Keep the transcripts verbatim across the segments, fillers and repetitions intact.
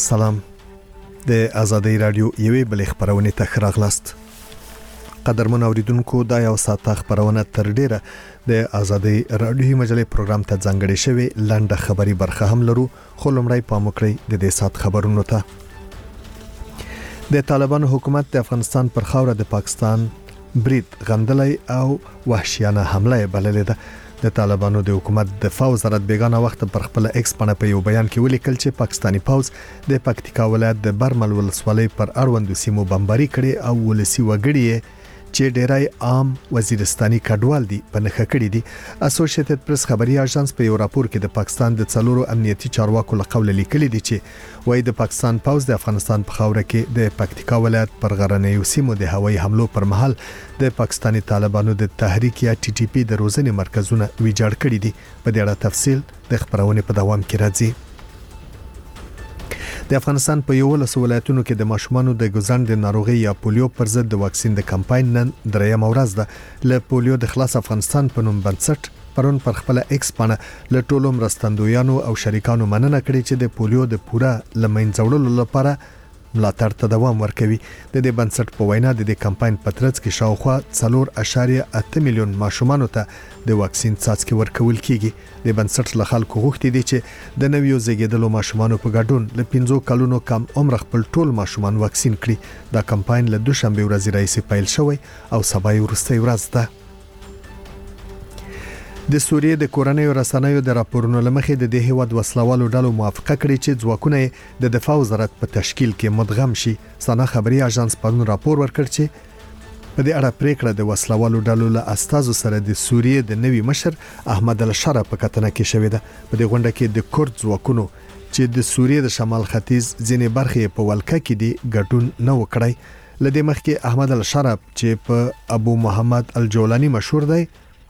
سلام. د آزادۍ رادیو یوې بلې خبرونه ته راغلاست. قدرمن اوریدونکو، دا یو ساعت خبرونه تر ډیره د آزادۍ رادیو مجلې پروګرام ته ځانګړې شوی لنډه خبري برخه هم لرو، خو لمړی پام وکړئ د دې ساعت خبرونو ته. د طالبانو حکومت د افغانستان پر خاوره د پاکستان برید غندلای او وحشیانه حمله بللې ده. د طالبانو د حکومت دفاع وزارت بیگانه وخت پر خپل ایکس باندې په یو بیان کې ولیکل چې پاکستانی پوځ د پکتیکا ولایت د برمل ولسوالۍ پر اړوندو سیمو بمباري کړي او ولسی وګړي چې ډیرای عام وزیرستاني کډوال دي په نخښه کړي دي. اسوسییټډ پریس خبري اژانس په یو راپور کې د پاکستان د څلورو امنیتي چارواکو له قوله لیکلي دي چې وایي د پاکستان پوځ د افغانستان په خاوره کې د پکتیکا ولایت پر غرنیو سیمو د هوایي حملو پر مهال د پاکستاني طالبانو د تحریک یا ټي ټي پی د روزنې مرکزونه ویجاړ کړي دي. په دې اړه تفصیل د خبرونه په دوام کې راځي. د افغانستان په یو لس ولایتونو کې د ماشومانو د ګزند ناروغي یا پولیو پر ضد د واکسین د کمپاین نن دریم ورځ ده. له پولیو د خلاص افغانستان په نوم بنسټ پرون پر خپل ایکس باندې له ټولو مرستندویانو او شریکانو مننه کړې چې د پولیو د پوره لمنځوړلو لپاره ملاتړ ته دوام ورکوي. د دې بنسټ په وینا د دې کمپاین په ترڅ کې شاوخوا څلور اعشاریه اته میلیون ماشومانو ته د واکسین څاڅکي ورکول کیږي. د بنسټ له خلکو غوښتي دي چې د نویو زیږیدلو ماشومانو په ګډون له پنځو کلونو کم عمر خپل ټول ماشومان واکسین کړي. دا کمپاین له دوشنبه ورځې راځي پیل شوی او سبا یې وروستۍ ورځ ده. د سوریې د کورنیو رسنیو د راپورونو لمخې د دې هیواد وسلوالو ډلو موافقه کړې چې ځواکونه د دفاع وزارت په تشکیل کې مدغم شي. سنا خبري اژانس پرون راپور ورکړ چې په دې اړه پریکړه د وسلوالو ډلو له استازو سره د سوریې د نوي مشر احمد الشرا په کتنه کې شوې ده. په دې غونډه کې د کورد ځواکونو چې د سوریې د شمال ختیځ ځینې برخې په ولکه کې دي ګډون نه وکړي. لدې مخکې احمد الشرا چې په ابو محمد الجولانی مشهور دی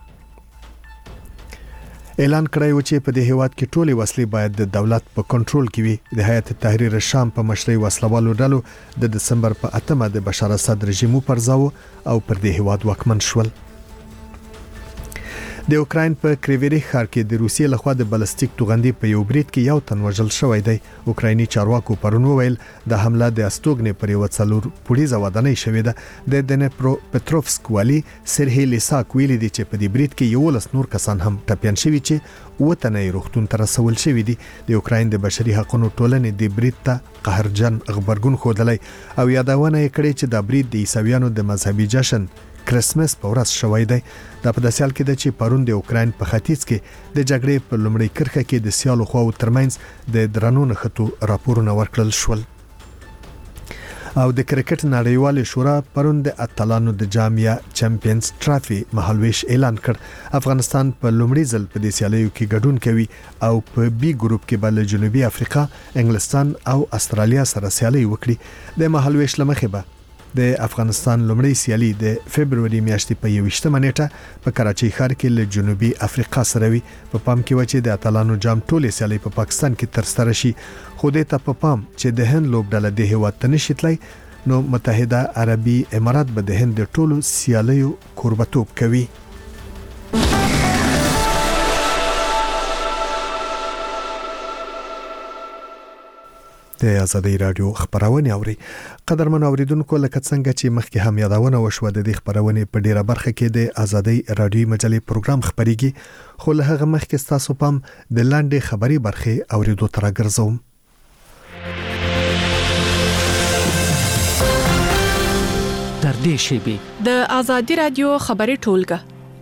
اعلان کړی و چې په دې هیواد کې ټولې وسلې باید د دولت په کنټرول کې وي. د هیئت تحریر شام په مشرۍ وسلوالو ډلو د دسمبر په اتمه د بشار اسد رژیم پرځاو او پر دې هیواد واکمن شول. د اوکراین په کریویری ښار کې د روسیې لخوا د بلستیک توغندي په یو برید کې یو تن وژل شوی دی. اوکرایني چارواکو پرون وویل د حمله د استوګنې پر یو څلور پولیسه ودانۍ شوې ده. د دنپرو پټروفسک والی سرهی لیساک ویلي دي چې په دې برید کې یو لس نور کسان هم ټپيان شوي چې وطني روغتون ته رسول شوی دي. د اوکراین د بشري حقوقو ټولنې د برید ته قهرجن خبرګون خوده او یادونه یې کړې چې د برید د عیسویانو د مذهبي جشن کرسمس په ورځ شوی دی. دا په داسې حال کې ده چې پرون د اوکراین په ختیځ کې د جګړې په لومړۍ کرښه کې د سیالو خواو ترمنځ د درنو نښتو راپورونه ورکړل شول. او د کرکټ نړیوال شورا پرون د اتلانو د جام یا چمپیونز ټرافي مهالویش اعلان کړ. افغانستان په لومړي ځل په دې سیالیو کې ګډون کوي او په بي ګروپ کې بل جنوبي افریقا، انګلستان او استرالیا سره سیالي وکړي. د مهالویش لمخې به د افغانستان لومړی سیالي د فبرवरी میاشتې په یوویشتمه نیټه په کراچۍ ښار کې له جنوبي افریقا سره وي. په پام کې و چې د اتلانو جام ټولې سیالي په پاکستان کې ترسره شي، خو دې ته په پام چې د هند لوبډله د هیواد ته نشي تللی، نو متحده عربي امارات به د هند د ټولو سیالیو کوربتوب کوي. د آزادۍ رادیو خبرونه اوري. قدرمن اوریدونکو، لکه څنګه چې مخکې هم یادونه وشوه د دې خبرونه په ډیره برخه کې د آزادۍ رادیو مجلې پروګرام خبريږي، خو له هغه مخکې تاسو پام د لاندې خبري برخه اوریدو تر راګرځوم. تر دې شی د آزادۍ رادیو خبري ټولګه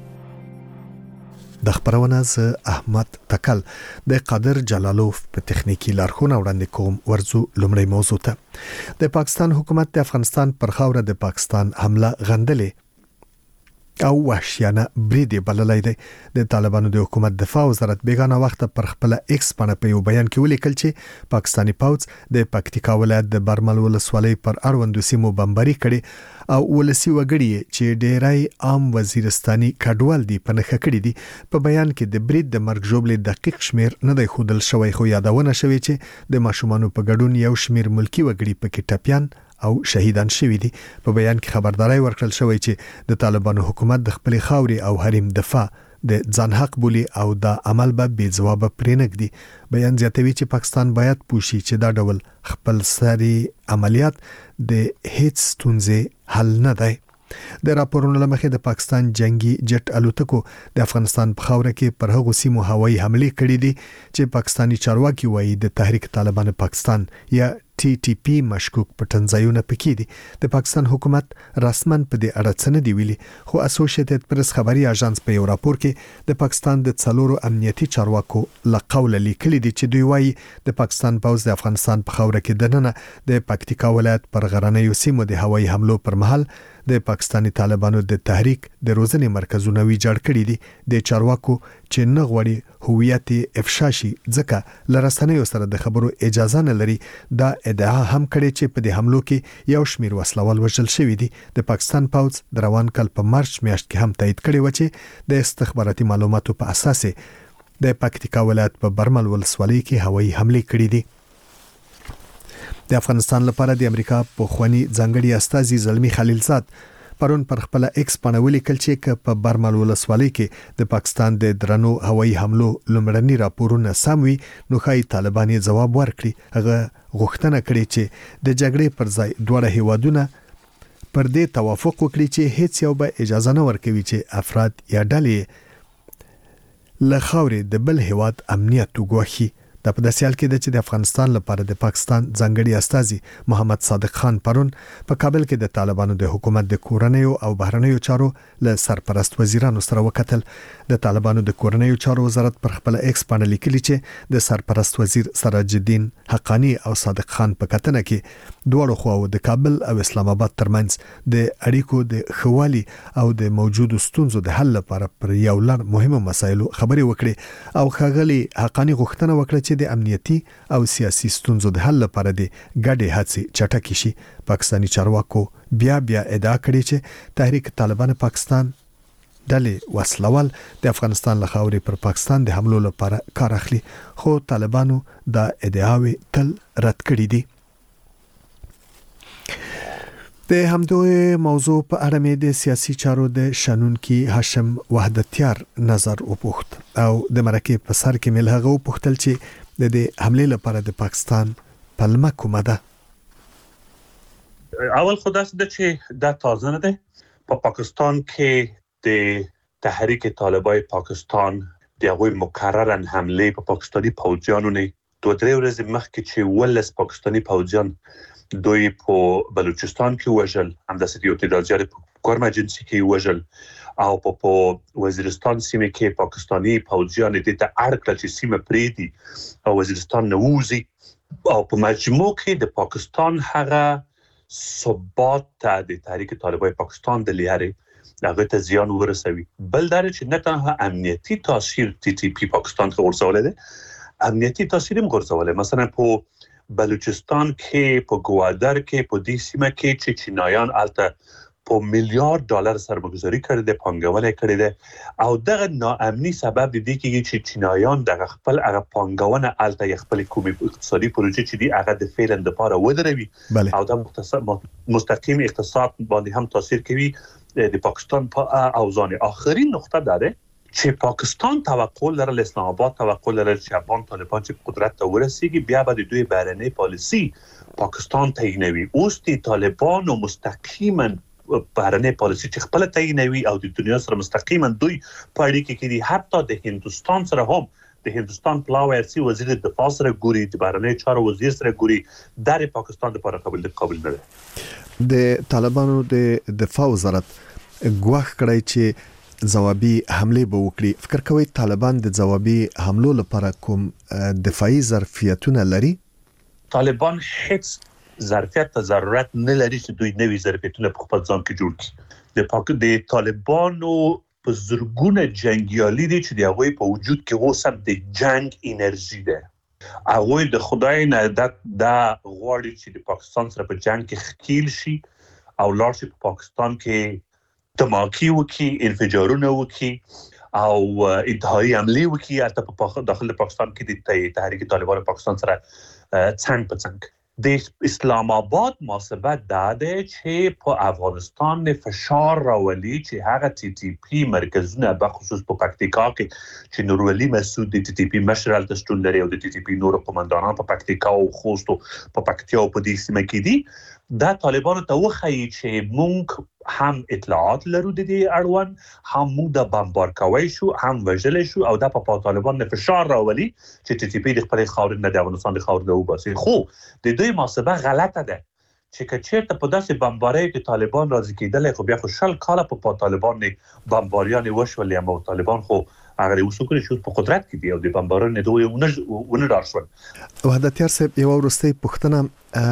د خبرونه ز احمد تکل د قادر جلالوف په تخنیکی لارښوونه وړاندې کوم. ورځو لومړی موضوع ته د پاکستان حکومت د افغانستان پر خاوره د پاکستان حمله غندلې او وحشیانه برید بللای دی. د طالبانو د حکومت دفاع وزارت بیگانه وخت پر خپل ایکس باندې په یو بیان کې ولیکل چې پاکستانی پوځ د پکتیکا ولایت د برمل ولسوالۍ پر اړوندو سیمو بمباري کړي او ولسی وګړي چې ډیرای عام وزیرستاني کډوال دي په نخښه کړي دي. په بیان کې د برید د مرګ جوړې دقیق شمیر نه دی خودل شوی، خو یادونه شوی چې د ماشومانو په ګډون یو شمیر ملکی وګړي پکې ټپيان او شهیدان شوي دي. په بیان کې خبرداري ورکړل شوی چې د طالبانو حکومت د خپل خاوري او حریم دفاع د ځان حق بولی او دا عمل به بې ځوابه پرې نږدي. بیان زیاتوي چې پاکستان باید پوښي چې دا ډول خپل سري عملیات د هیڅ ستونزې حل نه دی. د راپورونو لمخې د پاکستان جنگي جټ الوتکو د افغانستان په خاوره کې پر هغو سیمو هوایي حملې کړې دي چې پاکستانی چارواکي وایي د تحریک طالبان پاکستان یا ټي ټي پی مشکوک پټنځایونه پکې دي. د پاکستان حکومت رسمن په دې اړه څه نه دی ویلي، خو اسوسییټډ پریس خبري اژانس په یو راپور کې د پاکستان د څلورو امنیتي چارواکو لقول لیکلي دي چې دوی وایي د پاکستان پوځ د افغانستان په خاوره کې دننه د پکتیکا ولایت پر غرنیو سیمو د هوایي حملو پر مهال د پاکستانی طالبانو د تحریک د روزنې مرکزونه ویجاړ کړي دي. د چارواکو چې نه غوړي هویت افشا شي ځکه لرسنیو سره د خبرو اجازه نه لري، دا ادعا هم کړي چې په دې حملو کې یو شمیر وسلوال وژل شوی دي. د پاکستان پوځ د روان کال په مارچ میاشت کې هم تایید کړي و چې د استخباراتي معلوماتو په اساس د پکتیکا ولایت په برمل ولسوالۍ کې هوایي حملې کړي دي. د افغانستان لپاره د امریکا په خواني ځانګړي استازي زلمی خلیلزاد پرون پر خپل ایکس باندې ولیکل چې په برمل ولسوالۍ کې د پاکستان د درنو هوایي حملو لومړني راپورونه سم وي، نو ښایي طالبان یې ځواب ورکړي. هغه غوښتنه کړې چې د جګړې پر ځای دواړه هیوادونه پر دې توافق وکړي چې هیڅ یو به اجازه نه ورکوي چې افراد یا ډلې له خاورې د بل هیواد امنیت وګواښي. د په داسې حال کې د چې د افغانستان لپاره د پاکستان ځانګړي استازي محمد صادق خان پرون په کابل کې د طالبانو د حکومت د کورنیو او بهرنیو چارو له سرپرست وزیرانو سره وکتل. د طالبانو د کورنیو چارو وزارت پر خپل ایکس باندې لیکلي چې د سرپرست وزیر سراج الدین حقانی او صادق خان په کتنه کې دواړو خواو د کابل او اسلام آباد ترمنځ د اړیکو د خوالي او د موجودو ستونزو د حل لپاره پر یو لړ مهمو مسایلو خبرې وکړي او ښاغلي حقانی غوښتنه وکړه چې د امنیتي او سیاسي ستونزو د حل لپاره د ګډې هڅې چټکې شي. پاکستانی چارواکو بیا بیا ادعا کړې چې تحریک طالبان پاکستان ډلې وسلوال د افغانستان له خاورې پر پاکستان د حملو لپاره کار اخلي، خو طالبانو دا ادعاوې تل رد کړې دي. د همدوی موضوع په اړه مې د سیاسي چارو د شنونکي هاشم وحدتیار نظر وپوښت او د مرکې په سر کې مې له هغه وپوښتل چې د دې حملې لپاره د پاکستان پلمه کومه ده. اول خو داسې ده چې دا تازه نه ده. په پا پاکستان کې د تحریک طالبان پاکستان د هغوی مکررن حملې په پا پاکستاني پوځیانو نه دوه درې ورځې مخکې چې ولس پاکستاني پوځیان دوی په بلوچستان کې وژل، همداسې یو تعداد زیات په کورما جنسي کې وژل او په وزیرستان سیمه کې پاکستاني پوځیان د ته اړ کړل چې سیمه پریدي او وزیرستان نووزي او په مجموع کې د پاکستان هغه ثبات ته د تحریک طالبان پاکستان د لارې هغه ته زیان ورسوي. بل دا چې نه تنها امنیتي تاثیر ټي ټي پی پاکستان ته ورسولې ده، امنیتي تاثیر هم ورسولې. مثلا په بلوچستان کې، په ګوادر کې، په دې سیمه کې چې چینایان الته په میلیارډ ډالر سرمایه‌گذاري کړې ده، پانګونه کړې ده او دغه ناامني سبب دی کېږي چې چینایان دغه خپل هغه پانګونه الته خپل کومي اقتصادي پروژې چې دی هغه د فعلا د پاره ودروي او د مستقیم اقتصاد باندې هم تاثیر کوي د پاکستان په اوزان. آخرین نقطه داره چې پاکستان توقع لري، اسلام آباد توقع لري چې افغان طالبان چې قدرت ته ورسیږي بیا به د دوی بهرنۍ پالیسی پاکستان تعیینوي. اوس د طالبانو مستقیما بهرنۍ پالیسی چې خپل تعیینوي او د دنیا سره مستقیما دوی په اړیکه کې دي. حتی د هندستان سره هم د هندستان پلاوی سي وزیر دفاع سره ګوري، د بهرنۍ چارو وزیر سره ګوري، در پاکستان لپاره قابل قابل نه ده. د طالبانو د دفاع وزارت ګواښ کړی چې ځوابي حمله به وکړي. فکر کوي طالبان د ځوابي حملو لپاره کوم دفاعي ظرفیتونه لري؟ طالبان هیڅ ظرفیت ته ضرورت نه لري چې دوی نوي ظرفیتونه په خپل ځان کې جوړ کړي. د پاک د طالبانو په زرګونه جنگیالي دي چې د هغوی په وجود کې اوس هم د جنگ انرژي ده. هغوی د خدای نه د غواړي چې د پاکستان سره په جنگ کې ښکیل شي او لاړ شي په پاکستان کې تماکی وکي، انفجارونه وکي او انتهایی حملې وکي. البته په داخل پاکستان کې د تحریک طالبان پاکستان سره څنګ په څنګ د اسلام آباد محاسبه داده چې په افغانستان فشار راولي چې هغه ټي ټي پی مرکزونه به خصوص په پکتیکا کې چې نورولي مسعود د ټي ټي پی مشرال تشتون لري او د ټي ټي پی نور قومندانان په پکتیکا او خوست او په پکتیا او په دې سیمه کې دي دا طالبانو ته وخی چې مونږ هم اطلاعات لرو د دې اړوند هم موږ د بمبار کوي شو هم وژل شو او دا په طالبان نه فشار راولي چې ټي ټي پی د خپل خاور نه د افغانستان د خاور له وباسي خو د دوی محاسبه غلطه ده چې کچېرته په داسې بمبارۍ کې طالبان راځي کېدل خو بیا خو شل کاله په طالبان نه بمباریان وشول یا طالبان خو هغه وسوکړي شو په قدرت کې دی او د بمبارۍ نه دوی ونه راشول وحدتیار صاحب یو ورستۍ پښتنه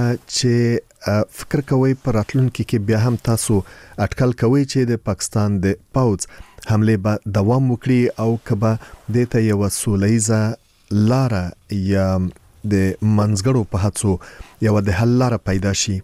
چې فکر کوي پر راتلونکي کې بیا هم تاسو اټکل کوي چې د پاکستان د پاوز حمله به دوام وکړي او کبه د ته یو سولېزه لار یا د منځګړو په هڅو یو د حل لار پیدا شي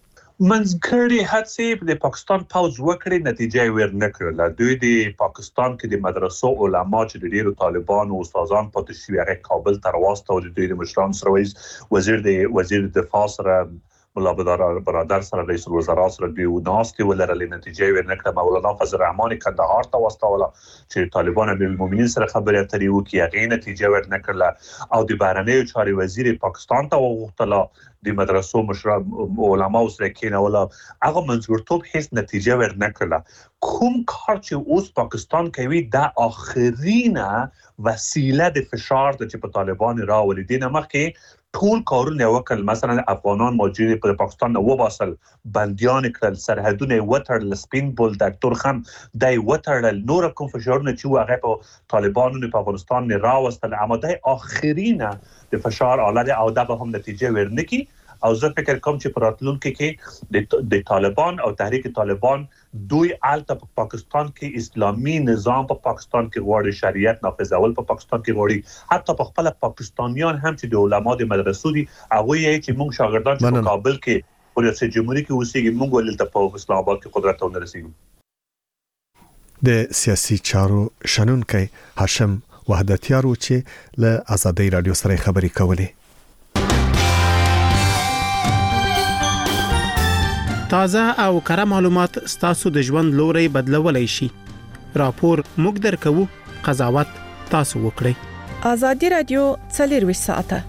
منځګړي هڅې د پاکستان پاوز وکړي نتیجه ور نه کړل دوی د پاکستان کې د مدرسو علما چې د ډیرو طالبان او استادان پاتې شوی هغه کابل تر واسطه او د دوی د مشران سره وزیر د وزیر دفاع سره ملا برادر سره رئیس الوزرا سره دی او ناستي ولرلې نتیجه ورنکړه مولانا فضل الرحمن کندهار ته واستوله چې طالبان د المؤمنین سره خبرې اترې وکړي هغه نتیجه ورنکړه او د بهرنیو چاري وزیر پاکستان ته وغوښتله د مدرسو مشران علما سره کېنوله هغه منځګړتوب هیڅ نتیجه ورنکړه کوم کار چې اوس پاکستان کوي دا اخرینه وسیله د فشار چې په طالبان راولي دینه مخکې ټول کارونه وکړل مثلا افغانان ماجری په پاکستان نو وباسل بنديان کړل سرحدونه وټړل سپین بول ډاکټر خان دای وټړل نور کوم فشارونه چې هغه په طالبانو په افغانستان نه راوستل اما دای اخرینه د فشار اعلی او دا به هم نتیجه ورنکي او زه فکر کوم چې په راتلونکي کې د طالبان او تحریک طالبان دوی الته په پاکستان کې اسلامي نظام په پاکستان کې غواړي شریعت نافذول په پاکستان کې غواړي حتی په خپل پاکستانیان هم چې د علماء د مدرسو دي هغه یې چې موږ شاګردان چې په کابل کې په ریاست جمهوریت کې اوسېږي موږ ولته په اسلام آباد کې قدرت ته ورسېږو د سیاسي چارو شنونکي هاشم وحدتیارو چې له آزادۍ رادیو سره خبرې کولې تازه او کره معلومات ستاسو د ژوند لوري بدلولای شي راپور موږ درکو قضاوت تاسو وکړئ آزادۍ رادیو څلور ساعته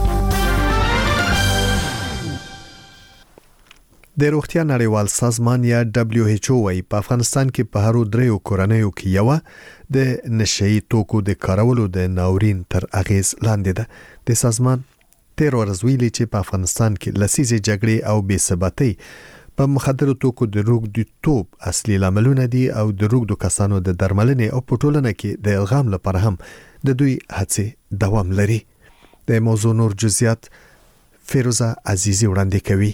د روغتیا نړیوال سازمان یا دبليو ایچ او وايي په افغانستان کې په هرو دریو کورنیو کې یو د نشئی توکو د کارولو د ناورین تر اغیز لاندې ده د سازمان تیر ورځ ویلي چې په افغانستان کې لسیزې جګړې او بې ثباتۍ په مخدرو توکو د روغتیتوب اصلي لاملونه دي او د روغتو کسانو د درملنې او پټولنه کې د الغام لپاره هم د دوی هڅې دوام لري د موضوع نور جزئیات فیروزه عزیزی وړاندې کوي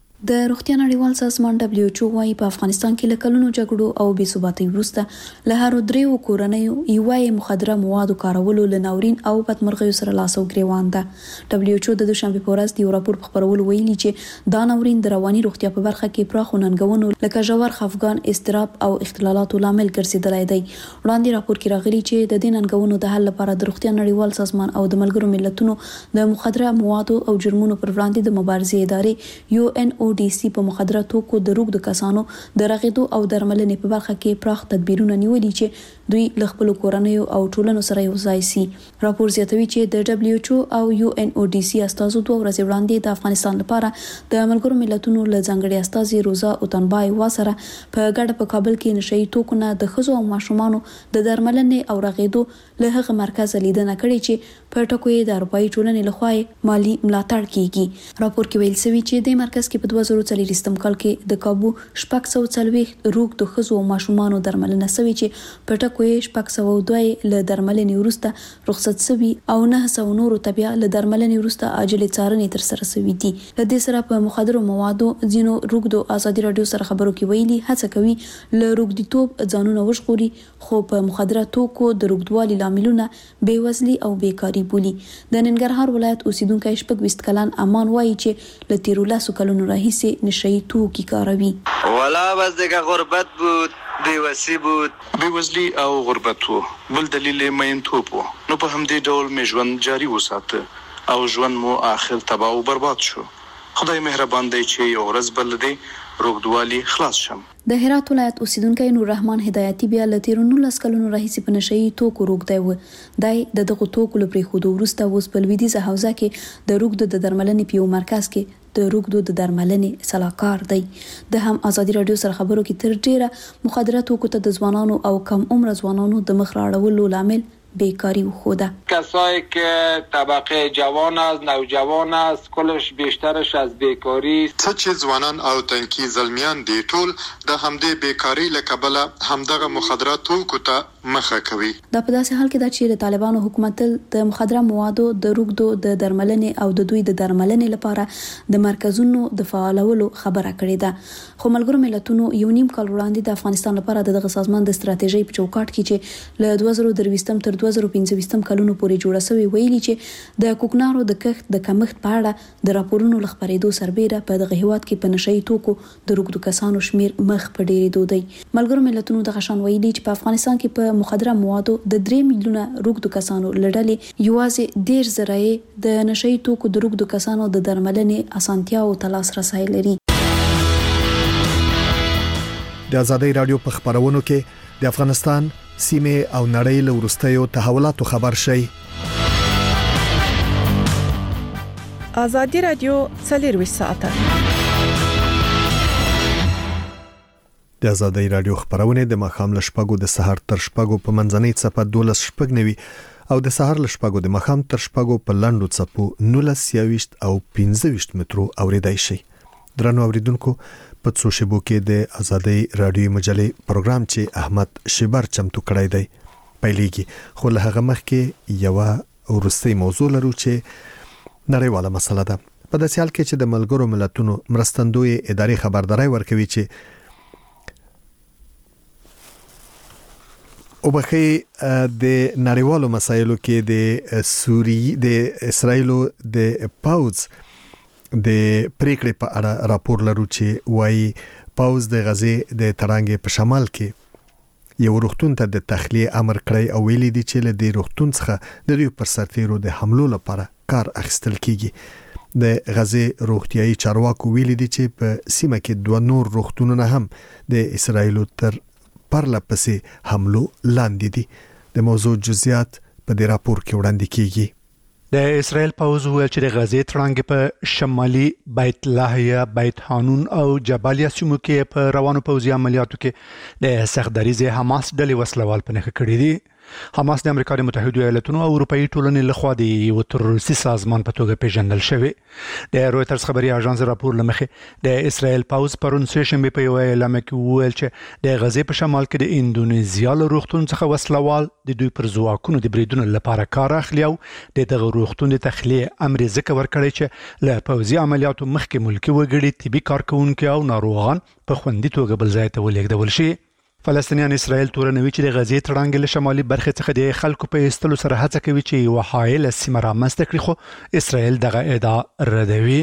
د روغتیا نړیوال سازمان دبليو ایچ او وايي په افغانستان کې لکلونو جګړو او بې ثباتۍ وروسته له هر دریو کورنیو یوای مخدره موادو کارولو لناورین او بدمرغیو سره لاس او ګریوان ده دبليو ایچ او د دوشنبه په ورځ د راپور په خبرولو ویلي چې دا ناورین د رواني روغتیا په برخه کې پراخ ننګونو لکه ژور خفګان استراب او اختلالاتو لامل ګرځیدلی دی وړاندې راپور کې راغلي چې د دې ننګونو د حل لپاره د روغتیا نړیوال سازمان او د ملګرو ملتونو د مخدره موادو او جرمونو پر وړاندې د مبارزې ادارې یو ان او ډي سي په مخدره توکو د روغتو کسانو د رغیدو او درملنې په برخه کې پراخ تدبیرونه نیولي چې دوی له خپل کورنیو او ټولنو سره یو ځای سي راپور زیاتوي چې د دبليو ایچ او او یو ان او ډي سي استازو دوه ورځې وړاندې د افغانستان لپاره د ملګرو ملتونو له ځانګړي استازي روزا اوتنبای واسره په ګډه په کابل کې نشئی توکو نه د ښځو او ماشومانو د درملنې او رغیدو له هغه مرکز لیدنه کړې چې په ټکو یې د اروپאי ټولنې لخوا مالی ملاتړ کیږي راپور کې ویل شوی چې د مرکز کې په دوه زره څلوېښتم کال کې د کابو شپږ سوه څلوېښت روغتو ښځو او ماشومانو درملنه شوې چې په ټکو یې شپږ سوه دوه له درملنې وروسته رخصت شوي او نه سوه نورو ته بیا له درملنې وروسته عاجلې څارنې ترسره شوي دي له دې سره په مخدرو موادو ځینو روغتو ازادي رادیو سره خبرو کې ویلي هڅه کوي له روغتیتوب ځانونه وژغوري خو په مخدره توکو د روغتوالي لاملونه بېوزلي او بیکاري بولي د ننګرهار ولایت اوسیدونکو شپږ ویشت کلن امان وایي چې له تیرو لسو کلونو راهیسې نشئی توکي کاروي ولا بس دغه غربت بود بیوسی بود بیوزلی او غربت وو بل دلیل مینتوب وو نو په همدې ډول مې ژوند جاری وساته او ژوند مو اخر تباہ او برباد شو خدای مهربان دی چې یو ورځ بل دی روغدوالي خلاص شم. د هرات ولایت اوسیدونکو نور رحمان هدایتي بیا ل تیر نولس کلونو راهیسې په نشئی توکو روغدای و. دای د دغه توکو لپاره خود ورسته اوس په لویدیزه حوزه کې د روغد د درملنې په مرکز کې د روغدو د درملنې صلاحکار دی. د هم ازادي رادیو سره خبرو کې تر ډیره مخدره توکو ته د ځوانانو او کم عمر ځوانانو د مخ راړولو لامل بیکاری و خوده. کسایی که طبقه جوان است، نوجوان است، کلش بیشترش از بیکاری است. څه چې ځوانان او تنکي زلمیان دي ټول د همدې بیکاری له کبله همدغه مخدرات توکو ته مخه کوي. دا په داسې حال کې دا چې د طالبانو حکومت د مخدره موادو د روغدو د درملنې او د دوی د درملنې لپاره د مرکزونو د فعالولو خبره کړې ده. خو ملګرو ملتونو یو نیم کال وړاندې د افغانستان لپاره دغه سازمان د ستراتیژي په چوکاټ کې چې له دوه زره درویشتم تر دوه زره پنځه کلونو پورې جوړه شوی ویلي چې د کوکنارو د کښت د کمښت په اړه د راپورونو لخبرېدو سربېره په دغه هیواد کې په نشئی توکو د روغدو کسانو شمیر مخ په ډېرېدو دی. ملګرو ملتونو دغه شان ویلي چې په افغانستان کې په مخدره موادو د درې میلیونه روغدو کسانو لړلې یوازې ډېر زرای د نشئی توکو د روغدو کسانو د درملنې اسانتیاو ته لاسرسی لري. د ازادي رادیو په خبرونو کې د افغانستان سیمه او نړۍ له ورستیو تحولاتو خبر شي. ازادي رادیو څلور ساعته د ازادي رادیو خبرونه د مخام لشپګو د سحر تر شپګو په منځنۍ صفه دولس شپګ نوي او د سحر لشپګو د مخام تر شپګو په لاندو صفو نولس یاويشت او پنځه ویشت مترو اوریدای شي. درنو اوریدونکو په څو شبو کې د ازادي رادیو مجلې پروګرام چې احمد شبر چمتو کړی دی پیلېږي. خو له هغه مخکې یو ورستۍ موضوع لرو چې نړیواله مسله ده. په داسې حال کې چې د ملګرو ملتونو مرستندوی ادارې خبرداري ورکوي چې او بخي د نړیوالو مسایلو کې د سوری د اسرایلو د پاوز د پریکړې په اړه راپور لرو چې وايي پاوز د غزې د ترانګې په شمال کې یو روغتون ته د تخلیه امر کړی او ویلي دي چې له دې روغتون څخه د دوی پر سرتیرو د حملو لپاره کار اخیستل کیږي. د غزې روغتيایي چارواکو ویلي دي چې په سیمه کې دوه نور روغتونونه هم د اسرایلو تر پرله پسې حملو لاندې دي. د موضوع جزئیات په دې راپور کې وړاندې کیږي. د اسرائیل پوځ ویل چې د غزې ترانګ په شمالي بیت لاهیا، بیت حانون او جبالیا سیمو کې په روانو پوځي عملیاتو کې د سختدریزه حماس ډلې وسلوال په نخښه کړې دي. حماس د امریکا د متحده ایالاتونو او اروپאי ټولنې لخوا د یو تروریستي سازمان په توګه پیژندل شوی. د رويټرز خبري اژانس راپور لمخې د اسرائیل پوځ پرون سشنبه په یو اعلان کې ویل چې د غزې په شمال کې د اندونیزیا له روغتون څخه وسلوال د دوی پر ځواکونو د بریدونو لپاره کار اخلي او د دغه روغتون د تخلیه امر ذکر ورکړی چې له پوځي عملیاتو مخکې ملکی وګړي، طبي کارکونکو او ناروغان په خوندي توګه بل ځای ته ولېږدول شي. فلسطینیان اسرائیل تورنوي چې د غزې ترانګ له شمالي برخې څخه د خلکو په ایستلو سره هڅه کوي چې یو حایل سیمه رامنځته کړي، خو اسرائیل دغه ادعا ردوي.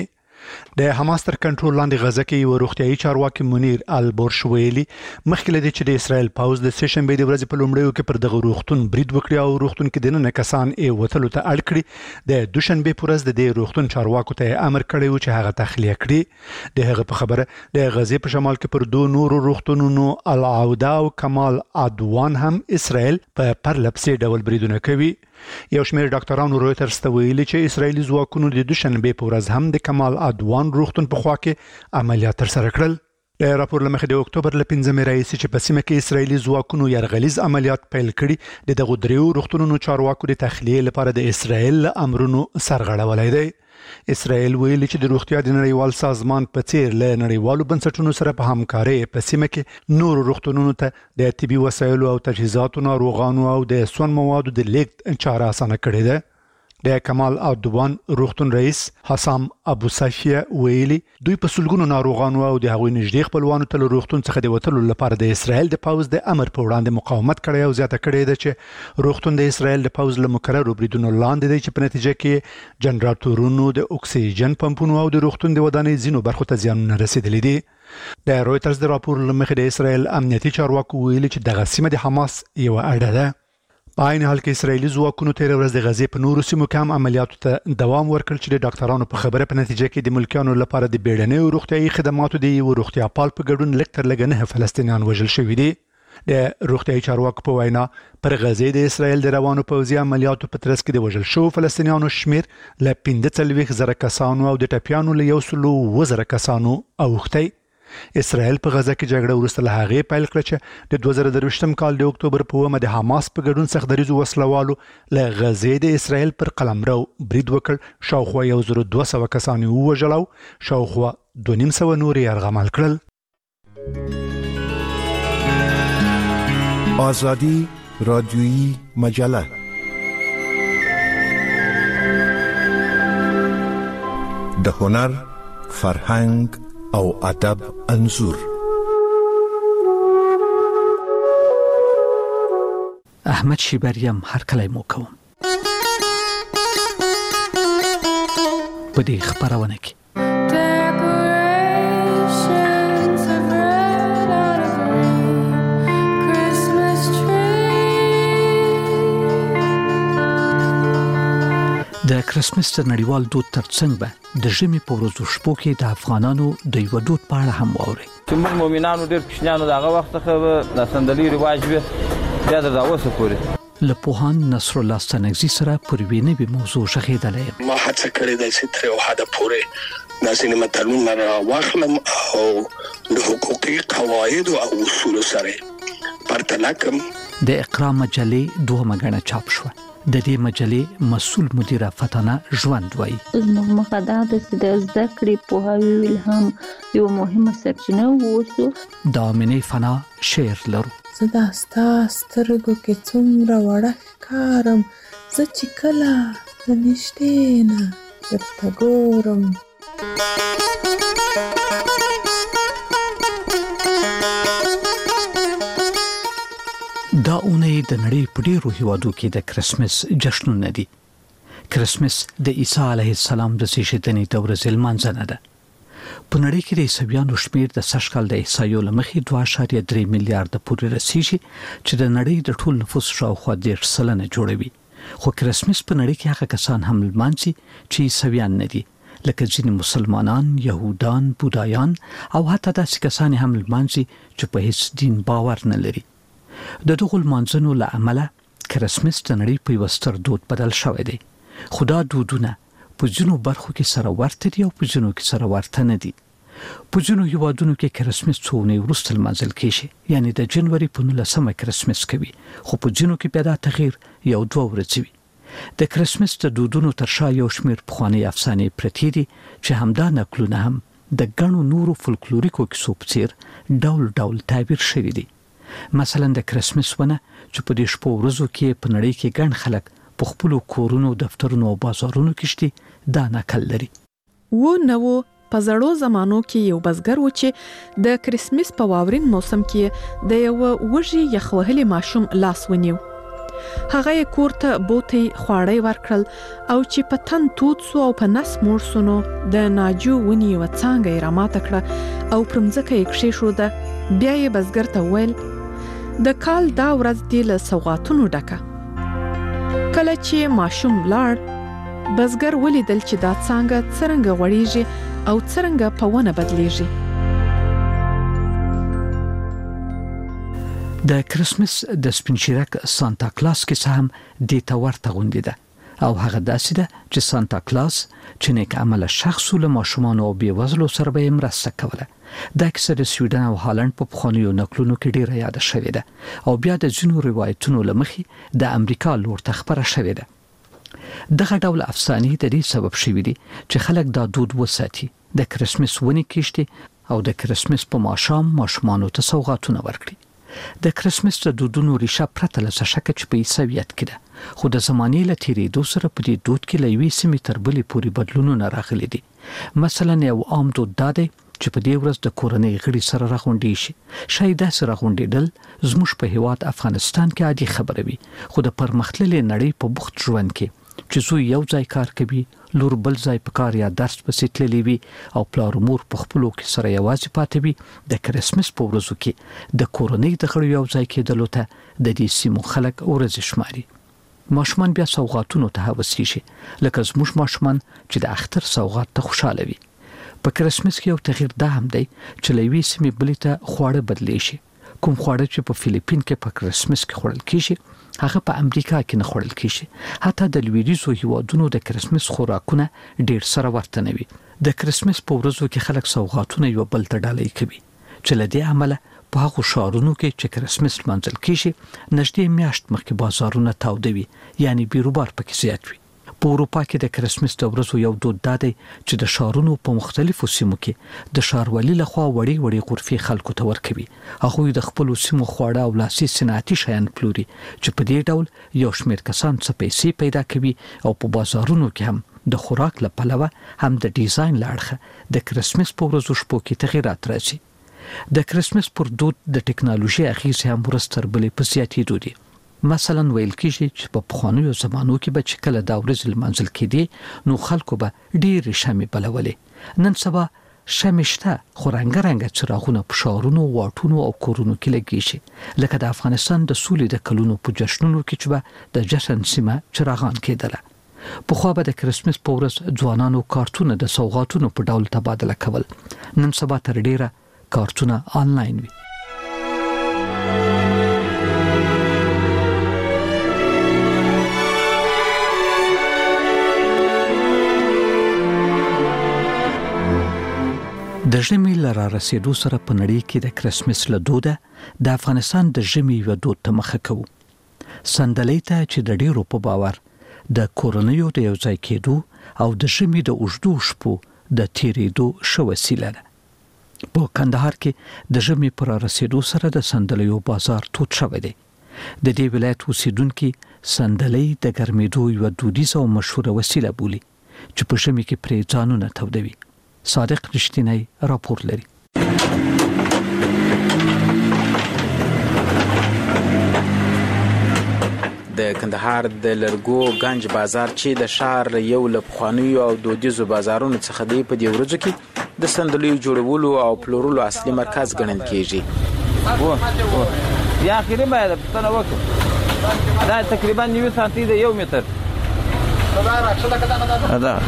د حماس تر کنټرول لاندې غزه کې یو روغتيایي چارواکي منیر البورشویلی مخکې لدی چې د اسرائیل پوځ د سشنبه د ورځې په لومړیو کې پر دغه روغتون برید وکړي او روغتون کې دنه کسان یې وتلو ته اړ کړي. د دوشنبه پر ورځ د دې روغتون چارواکو ته امر کړی و چې هغه تخلیه کړي. د هغه په خبره د غزې په شمال کې پر دوه نورو روغتونونو العوده او کمال عدوان هم اسرائیل په پرلپسې ډول بریدونه کوي. یو شمېر ډاکټرانو رويټرز ته ویلي چې اسرایلی ځواکونو د دوشنبه په ورځ هم د کمال عدوان روغتون په خوا کې عملیات ترسره کړل. د راپور لمخې د اکتوبر ل پنځمې راځي چې په سیمه کې اسرایلی ځواکونو یرغلیز عملیات پیل کړي. د دغه دریو روغتونونو چارواکو د تخلیه لپاره د اسرایل امرونو سرغړولای دی. اسرائیل ویلي چې د روغتیا د نړیوال سازمان په څیر له نړیوالو بنسټونو سره په همکارۍ په سیمه کې نور روغتونونو ته د طبي وسایلو او تجهیزاتو، ناروغانو او د سون موادو د لیږد چاره اسانه کړې ده. د کمال عدوان روغتون رئیس حسام ابو صفیه ویلي دوی په سلګونو ناروغانو او د هغوی نږدې خپلوانو ته روغتون څخه د وټلو لپاره د اسرائیل د پوځ د امر په وړاندې مقاومت کړی او زیاته کړې ده چې روغتون د اسرائیل د پوځ له مکررو بریدونو لاندې دی چې په نتیجه کې جنراتورونو، د اکسیجن پمپونو او د روغتون د ودانۍ ځینو برخو ته زیانونه رسیدلي دي. د رويټرز د راپور لمخې د اسرائیل امنیتي چارواکو ویلي چې دغه سیمه د حماس یو اډه ده. په عین حال کې اسرایلی ځواکونو تیر ورځ د غزې په نورو سیمو کې هم عملیاتو ته دوام ورکړ چې د ډاکټرانو په خبره په نتیجه کې د ملکیانو لپاره د بیړنیو روغتیايي خدماتو د یو روغتیا پال په ګډون لږ تر لږه نه فلسطینیان وژل شوي دي. د روغتیايي چارواکو په وینا پر غزې د اسرایل د روانو پوځي عملیاتو په ترڅ کې د وژل شوو فلسطینیانو شمیر له پنځه څلوېښت زره کسانو او د ټپیانو له یو سلو اووه زره کسانو اوښتی. اسرائیل په غزه کې جګړه وروسته له هغې پیل کړه چې د دوه زره درویشتم کال د اکتوبر په اوومه د حماس په ګډون سختدریځو وسلوالو له غزې د اسرائیل پر قلمرو برید وکړ. شاوخوا یو زر دوه سوه کسان یې ووژل او شاوخوا دوه نیم سوه نور یې یرغمل کړل. آزادی رادیویی مجله د هنر، فرهنګ او ادب انځور. احمد شیبریم هر کله مو کوم په دې خبرونه کې د کرسمس د نړیوال دود ترڅنګ به د ژمي په ورځو شپو کې د افغانانو د یو دود په اړه هم واوري. چې موږ مؤمنانو ډېر کوچنیانو دغه وخت څخه د سندلي رواج وي بیا د اوسه پورې له پوهان نصر الله ستانکزي سره پر وینې به موضوع شغېدلې. ما هڅه کړې ده چې تر یو حد پورې د سینما متلونه را واخلم او د حقوقي قواعد او اصول سره پرتله کړم. د اقرا مجلې دوه مګنه چاپ شوه. د دې مجلې مسؤل مدیره فتانه ژوند وایي زموږ مخه دا ده چې د زده کړې پوهاوي الهام یو مهمه سرچینه واوسو. د امینې فنا شعر لرو. زه دا ستا سترګو کې څومره وړه ښکارم، زه چې کله د نږدې نه درته ګورم. دا اونۍ د نړۍ په ډېرو هیوادو کې د کرسمس جشنونه دي. کرسمس د عیسی علیه السلام د زیږیدنې د ورځې لمانځنه ده. په نړۍ کې د عیسویانو شمیر د سږ کال د احصایو له مخې دوه اعشاریه درې میلیارده پورې رسیږي چې د نړۍ د ټول نفوس شاوخوا دېرش سلنه جوړوي. خو کرسمس په نړۍ کې هغه کسان هم لمانځي چې عیسویان نه دي، لکه ځینې مسلمانان، یهودان، بودایان او حتی داسې کسان هم لمانځي چې په هیڅ دین باور نه لري. د دغو لمانځنو له امله کرسمس د نړۍ په یو ستر دود بدل شوی دی. خو دا دودونه په ځینو برخو کې سره ورته دي او په ځینو کې سره ورته نه دي. په ځینو هیوادونو کې کرسمس څو اونۍ وروسته لمانځل کېږي، یعنی د جنوري په نولسمه کرسمس کوي، خو په ځینو کې بیا دا تغییر یو دوه ورځې وي. د کرسمس د دودونو تر شا یو شمېر پخوانۍ افسانې پرتې دي چې همدا نقلونه هم د ګڼو نورو فولکلوریکو کیسو په څېر ډول ډول تعبیر شوي دي. مثلا د کرسمس ونه چې په دې شپو ورځو کې په نړۍ کې ګڼ خلک په خپلو کورونو، دفترونو او بازارونو کې شتي دا نقل لري. و نو په زړو زمانو کې یو بزګر و چې د کرسمس په واورین موسم کې د یو وږي یخ وهلي ماشوم لاس ونیو. هغه یې کور ته بوتي خواړی ورکړل او چې په تن تود سو او په نس موړ سو نو د ناجو ونی و څانګه یې راماته کړه او پر مځکه یې کښېښوده. بیا یې بزګر ته وویل د کال دا ورځ دې له سوغاتونو ډکه. کله چې ماشوم لاړ، بزګر ولیدل چې دا څانګه څرنګه غوړېږي او څرنګه په ونه بدلیږي. د کرسمس د سپینشیرک سانتا کلاس کې هم د تورته غونډه ده او هغه داسې ده چې سانتا کلاس چې نیک عمل شخص له ماشومان او بیوزلو سره به مرسته کوله. دا کیسه د سویډن او هالند په پخوانیو نقلونو کې ډیره یاد شوې ده او بیا د ځینو روایتونو له مخې د امریکا لور ته خبره شوې ده. دغه ډول افسانې د دې سبب شوي دي چې خلک دا دود وساتي، د کرسمس ونې کېږدي او د کرسمس په ماښام ماشومانو ته سوغاتونه ورکړي. د کرسمس د دودونو ریشه پرته له څه شکه چې په عیسویت کې ده، خو د زمانې له تېرېدو سره په دې دود کې له یوې سیمې تر بلې پورې بدلونونه راغلي دي. مثلا یو عام دود دا دی چې په دې ورځ د کورنۍ غړي سره راغونډي شي. شاید داسې راغونډېدل زموږ په هیواد افغانستان کې عادي خبره وي، خو د پرمختللې نړۍ په بوخت ژوند کې چې زوی یو ځای کار کوي، لور بل ځای په کار یا درس پسې تللی وي او پلار مور په خپلو کې سره یوازې پاتې وي، د کرسمس په ورځو کې د کورنۍ د غړو یو ځای کېدلو ته د دې سیمو خلک ورځې شماري. ماشومان بیا سوغاتونو ته هوسیږي، لکه زموږ ماشومان چې د اختر سوغات ته خوشاله وي. په کرسمس کې یو تغییر دا هم دی چې له یوې سیمې بلې ته خواړه بدلی شي. کوم خواړه چې په فلیپین کې په کرسمس کې خوړل کیږي هغه په امریکا کې نه خوړل کیږي. حتی د لویدیځو هیوادونو د کرسمس خوراکونه ډیر سره ورته نه وي. د کرسمس په ورځو کې خلک سوغاتونه یو بل ته ډالۍ کوي، چې له دې عمله په هغو ښارونو کې چې کرسمس لمانځل کیږي نږدې میاشت مخکې بازارونه تاوده وي، یعنی بیروبار پکې زیات وي. په اروپا کې د کرسمس د ورځو یو دود دا دی چې د ښارونو په مختلفو سیمو کې د ښاروالي لخوا وړې وړې غرفې خلکو ته ورکوي. هغوی د خپلو سیمو خواړه او لاسي صنعتي شیان پلوري چې په دې ډول یو شمېر کسان څه پیسې پیدا کوي او په بازارونو کې هم د خوراک له پلوه هم د ډیزاین له اړخه د کرسمس په ورځو شپو کې تغیرات راځي. د کرسمس پر دود د ټکنالوژي اغیزې هم ورځ تر بلې په زیاتېدو دي. مثلا ویل کېږي چې په پخوانیو زمانو کې به چې کله دا ورځ لمانځل کېدې نو خلکو به ډېرې شمعې بلولې. نن سبا شمعې شته، خو رنګه رنګه څراغونه په ښارونو، واټونو او کورونو کې لګېږي، لکه د افغانستان د سولې د کلونو په جشنونو کې چې به د جشن سیمه چراغان کېدله. پخوا به د کرسمس په ورځ ځوانانو کارتونه د سوغاتونو په ډول تبادله کول. نن سبا تر ډېره کارتونه آنلاین وي. د ژمي له را رسېدو سره په نړۍ کې د کرسمس له دوده د افغانستان د ژمي یو دود ته مخه کوو. سندلۍ ته چې د ډېرو په باور د کورنیو د یو ځای کېدو او د ژمي د اوږدو شپو د تېرېدو ښه وسیله ده. په کندهار کې د ژمي په را رسېدو سره د سندلیو بازار تود شوی دی. د دې ولایت اوسیدونکي سندلۍ د ګرمېدو یوه دودیزه او مشهوره وسیله بولي چې په ژمي کې پرې ځانونه تودوي. صادق رښتینی راپور لري. د کندهار د لرګو گنج بازار چې د ښار یو له پخوانیو او دودیزو بازارونو څخه دی، په دې ورځو کې د سندلیو جوړولو او پلورلو اصلي مرکز ګڼل کېږي. یا اخیری باید پوښتنه وکړو، دا تقریبا نیو سانتي د یو متر دا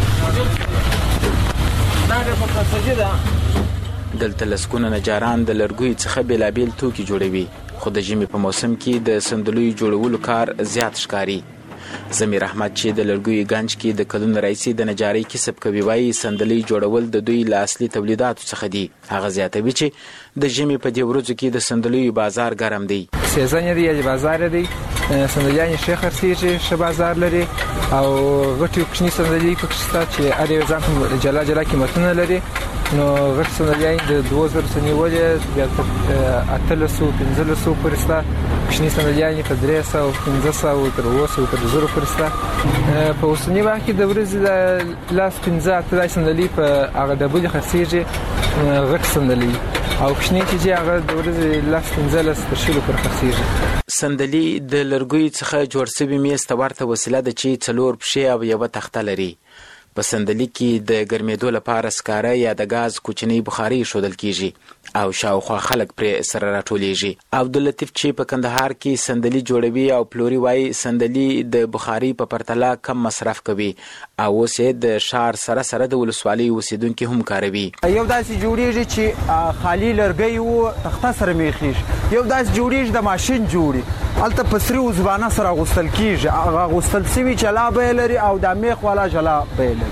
دلته لسګونه نجاران د لرګیو څخه بېلابېل توکي جوړوي، خو د ژمي په موسم کې د سندلیو جوړولو کار زیات ښکاري. زمیر احمد چې د لرګیو گنج کې د کلونو راهیسې د نجارۍ کسب کوي وایي سندلۍ جوړول د دوی له اصلي تولیداتو څخه دي. هغه زیاتوي چې د ژمي په دې ورځو کې د سندلیو بازار ګرم دی. سیزن دی یا بازار دی، سندلیان ښه خرڅېږي، ښه بازار لري او غټې او کوچنۍ سندلۍ پکې شته چې هر یو ځان جلا جلا قیمتونه لري. نو غټ سندلیان د دوه زره سنیولې بیا تر اتلسو پنځلسو پورې شته، کوچنۍ سندلیان تر درې سوه پنځه سوه تر اووه سوه تر زرو پورې شته. په اوسني وخت کې د ورځې د لاس پنځه اته داسې سندلۍ په هغه ډبلې خرڅېږي، غټ سندلۍ، او کوچنۍ چې هغه د ورځې لاس پنځلس تر شلو پورې خرڅېږي. سندلي د لرګیو څخه جوړ شوی میز ته ورته وسیله ده چې څلور پښې او یوه تخته لري. په سندلي کې د ګرمېدو لپاره سکاره یا د غاز کوچنۍ بخاري ایښودل کېږي او شاوخوا خلک پرې سره راټولیږي. عبداللطیف چې په کندهار کې سندلي جوړوي او پلوري وایي سندلي د بخاري په پرتله کم مصرف کوي او اوس یې د ښار سره سره د ولسوالۍ اوسیدونکي هم کاروي. یو داسې جوړیږي چې خالي لرګی و تخته سره میخیږي، یو داسې جوړیږي د ماشین جوړي، هلته په سري وزبانه سره اغوستل کېږي، هغه اغوستل سوي جلا بیه لري او د میخ والا جلا بیه لري.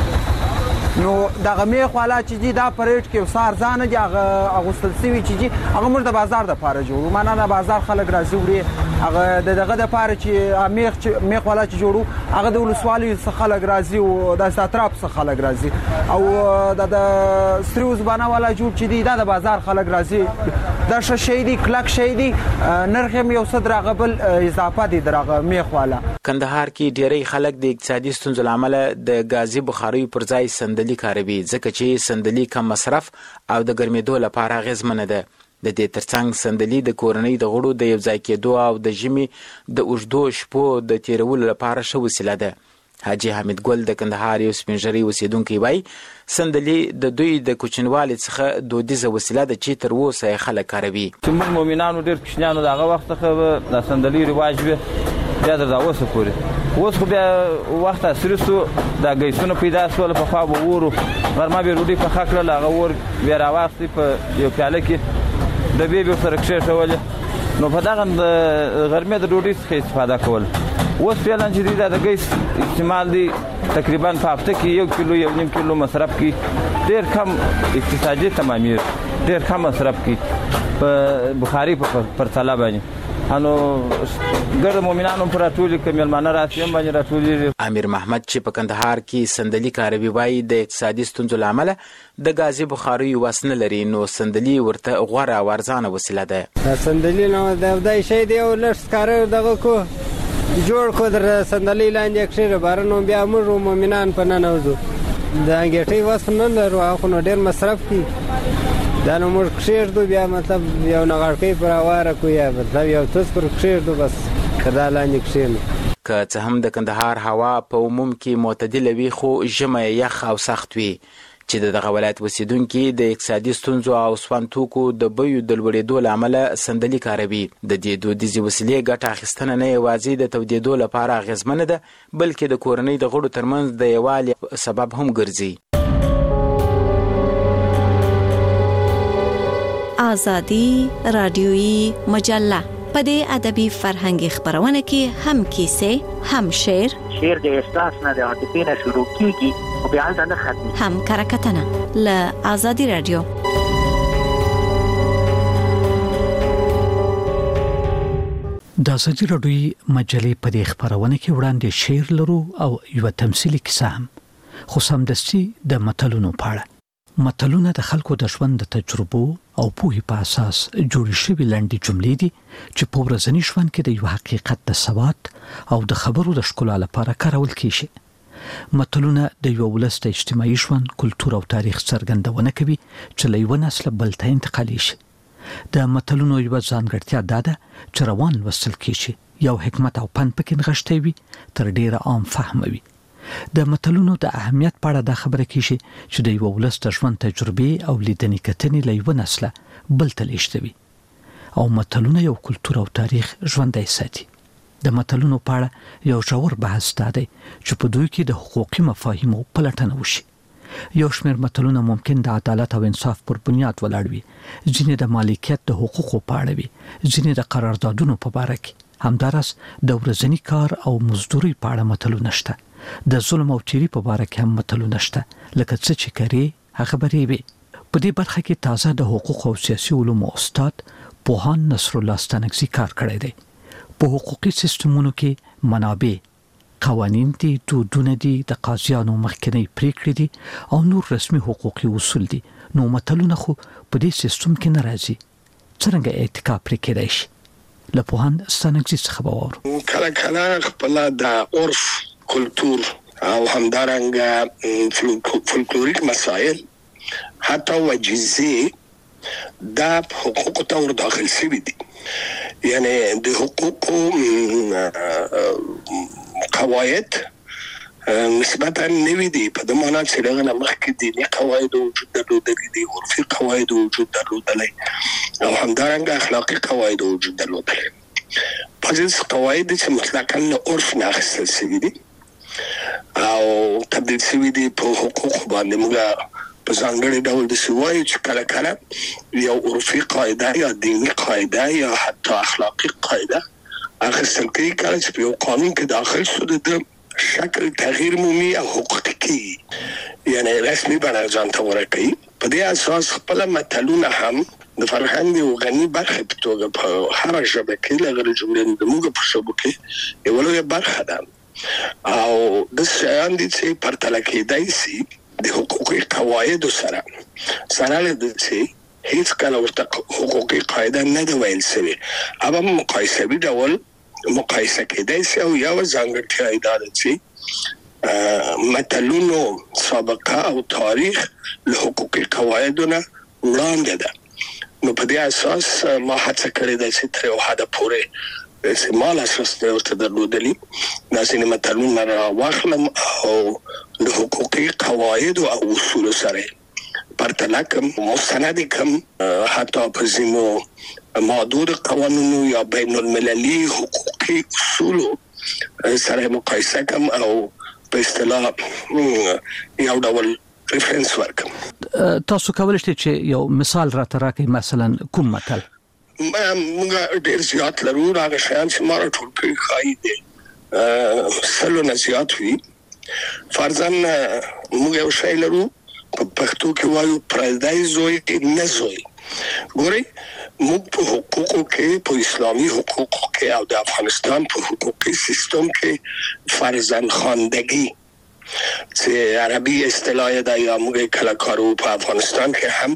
نو دغه میخ والا چې دي دا په ریټ کې څه ارزانه دي، هغه اغوستل سوي چې دي هغه موږ د بازار دپاره جوړو، معنا د بازار خلک راځي وړي، هغه د دغه دپاره چې میخ میخ والا چې جوړو هغه د ولسوالۍ څخه خلک راځي او داسې اطراف څخه خلک راځي، او د د سري وزبانه والا جوړ چې دي دا د بازار خلک راځي. دا ښه شی دی، کلک شی دی، نرخ یې یو څه د هغه بل اضافه دی د هغه میخ والا. کندهار کې ډېری خلک د اقتصادي ستونزو له امله د ګازي بخاریو پر ځای سندلي کاروي، ځکه چې سندلي کم مصرف او د ګرمېدو لپاره اغېزمنه ده. د دې ترڅنګ سندلي د کورنۍ د غړو د یو ځای کېدو او د ژمي د اوږدو شپو د تېرولو لپاره ښه وسیله ده. حاجی حمید ګل د کندهار یو سپینږیری اوسیدونکی وایي سندلي د دوی د کوچنوالي څخه دودیزه وسیله ده چې تر اوسه خلک کاروي. چې موږ مؤمنانو ډېر کوچنیانو د هغه وخت څخه د سندلي رواج وي بیا تر اوسه پورې. اوس خو بیا وخت عصري سو دا ګیسونه پیدا شول، پخوا به ورو غرمه به ډوډۍ پخه کړل، هغه ور بیا راواخلي په یو پیاله کې ډبې به ورسره کښېښولې، نو په دغه غرمې د ډوډۍ څخه استفاده کول. اوس فعلا چې دی دا د ګیس استعمال دی تقریبا په هفته کې یو کیلو یو نیم کیلو مصرف کی ډېر کم اقتصادي تمامیر ډېر کم مصرف کی په بخاري په پرتله باندې. انو ګرد مؤمنانو پر ټولي کملمانه راسي هم باندې راټولي. امیر محمد چې په کندهار کې سندلي کاروي وایي د اقتصادي ستونزو لامل د غازي بخاري وسنه لري، نو سندلي ورته غوړه او ارزانه وسیله ده. سندلي نو د دای شي دی او لږ کار دغه کو جوړ کو در سندلي لاندې کښې بارنو بیا موږ مؤمنان په نن اوزو د انګټي وسنه لرو خو نو ډېر مصرف کی دا نو موږ کښېږدو بیا مطلب یو نغړکۍ پر هواره کړو یا مطلب یو څه پر کښېږدو بس کدا لاندې کښېنو. که څه هم د کندهار هوا په عموم کې معتدله وي خو ژمی یخ او سخت وي چې د دغه ولایت اوسیدونکي د اقتصادي ستونزو او سون توکو د بیو د لوړېدو له امله سندلي کاروي. د دې دودیزې وسیلې ګټه اخیستنه نه یوازې د تودېدو لپاره اغېزمنه ده بلکې د کورنۍ د غړو ترمنځ د یووالي سبب هم ګرځي. آزادی رادیویی مجله په دې ادبي فرهنګي خبرونه کې هم کیسې هم شعر شعر د احساس نه د عاطفې نه شروع کیږي او بیا نه ختمي، هم کرکټنه له آزادی رادیو. د آزادی رادیویی مجلې په دې خبرونه کې وړاندې شعر لرو او یو تمثیلي کیسه هم، خو سمدستي د متلونو په اړه. متلونه د خلکو د ژوند د تجربو او پوهې په اساس جوړې شوي لنډې جملې دي چې په ورځني ژوند کې د یو حقیقت د ثبات او د خبرو د ښکلا لپاره کارول کیږي. متلونه د یو ولس د اجتماعي ژوند، کلتور او تاریخ څرګندونه کوي چې له یو نسل بل ته انتقالي شي. د متلونو یو ځانګړتیا دا ده چې روان لوستل کیږي، یو حکمت او پند پکې نغښتی وي تر ډیره عام فهمه وي. د متلونو د اهمیت په اړه دا خبره کیږي چې د یو ولس د ژوند تجربې او لیدنې کتنې له یو نسله بل ته لیږدوي او متلونه یو کلتور او تاریخ ژوندی ساتي. د متلونو په اړه یو ژور بحث دا دی چې په دوی کې د حقوقي مفاهیمو پلټنه وشي. یو شمېر متلونه ممکن د عدالت او انصاف پر بنیاد ولاړ وي، ځینې د مالکیت د حقوقو په اړه وي، ځینې د قراردادونو په باره کې، همداراز د ورځني کار او مزدورۍ په اړه متلونه شته. د ظلم او چيري په باره کې هم متلونه شته، لکه څه چې کوي هغه بری وي. په دې برخه کې تازه د حقوق او سیاسي علومو استاد پوهان نصر الله ستانکزي کار کړی دی. په حقوقي سیستمونو کې منابع، قوانین دي، دودونه دي، د قاضیانو مخکنی پریکړې دي او نور رسمي حقوقي اصول دي. نو متلونه خو په دې سیستم کې نه راځي. څنګه اتکا پرې کېدای شي؟ له پوهان ستانکزي څخه به واورو. کله کله خپل د عرف، کلتور او همدارنګه فولکلوریک مسائل حتی وجزي دا حقوق ته ور داخل شوي دي. یعنی د حقوقو قواعد نسبتا نوي دي په د معنا چې دغه مخکې دیني قواعد وجود درلودلې دي، عرفي قواعد وجود درلودلې او همدارنګه اخلاقي قواعد وجود درلودلې. په دې قواعد چې مطلقاً له عرف نه اخیستل شوي دي او تبدیل شوي دي په حقوق باندې. موږ په ځانګړي ډول د سوایو چې کله کله یو عرفي قاعده یا دیني قاعده یا حتی اخلاقي قاعده اخیستل کېږي، کله چې په یو قانون کې داخل شو د شکل تغییر مومي او حقوقي کېږي، یعنی رسمي بڼه ځان ته ورکوي. په دې اساس خپل متلونه هم د فرهنګ یو غني برخه په توګه په هر ژبه کې لږ جملې د موږ په ژبه کې یو لویه برخه ده او د شیان دي چې پرتله کېدای شي د حقوقي قواعد سره سره له چې هیڅ کله ورته حقوقي قاعده نه دی ویل شوی، اما مقایسوي ډول مقایسه کېدای شي او یو ځانګړتیا دا ده چې متلونو سابقه او تاریخ له حقوقي قواعدونه وړاندې ده نو په دې اساس ما هڅه کړې ده چې تر یو حد پورې استعمال اساس ته ورته درلودلی دا ځینې متلونه را واخلم او د حقوقي قواعد او اصول سره پرتله کوم مستند کوم حتی په ځینو محدود قوانینو یا بین المللي حقوقي اصول سره مقایسه کوم او په اصطلاح یو ډول ریفرنس ورکم. تاسو کولای شئ چې یو مثال را تراکې مثلا کوم متل؟ موږ ډېر زیات لرو هغه شیان چې ما راټول کړي ښایي د سلو نه زیات وي. فرضاً موږ یو شی لرو په پښتو کې وایو پردی زوی نه زوی. ګورئ موږ په حقوقو کې په اسلامي حقوقو کې او د افغانستان په حقوقي سیستم کې فرزند خواندگی چې عربي اصطلاح ده یا موږ کله کارو په افغانستان کې هم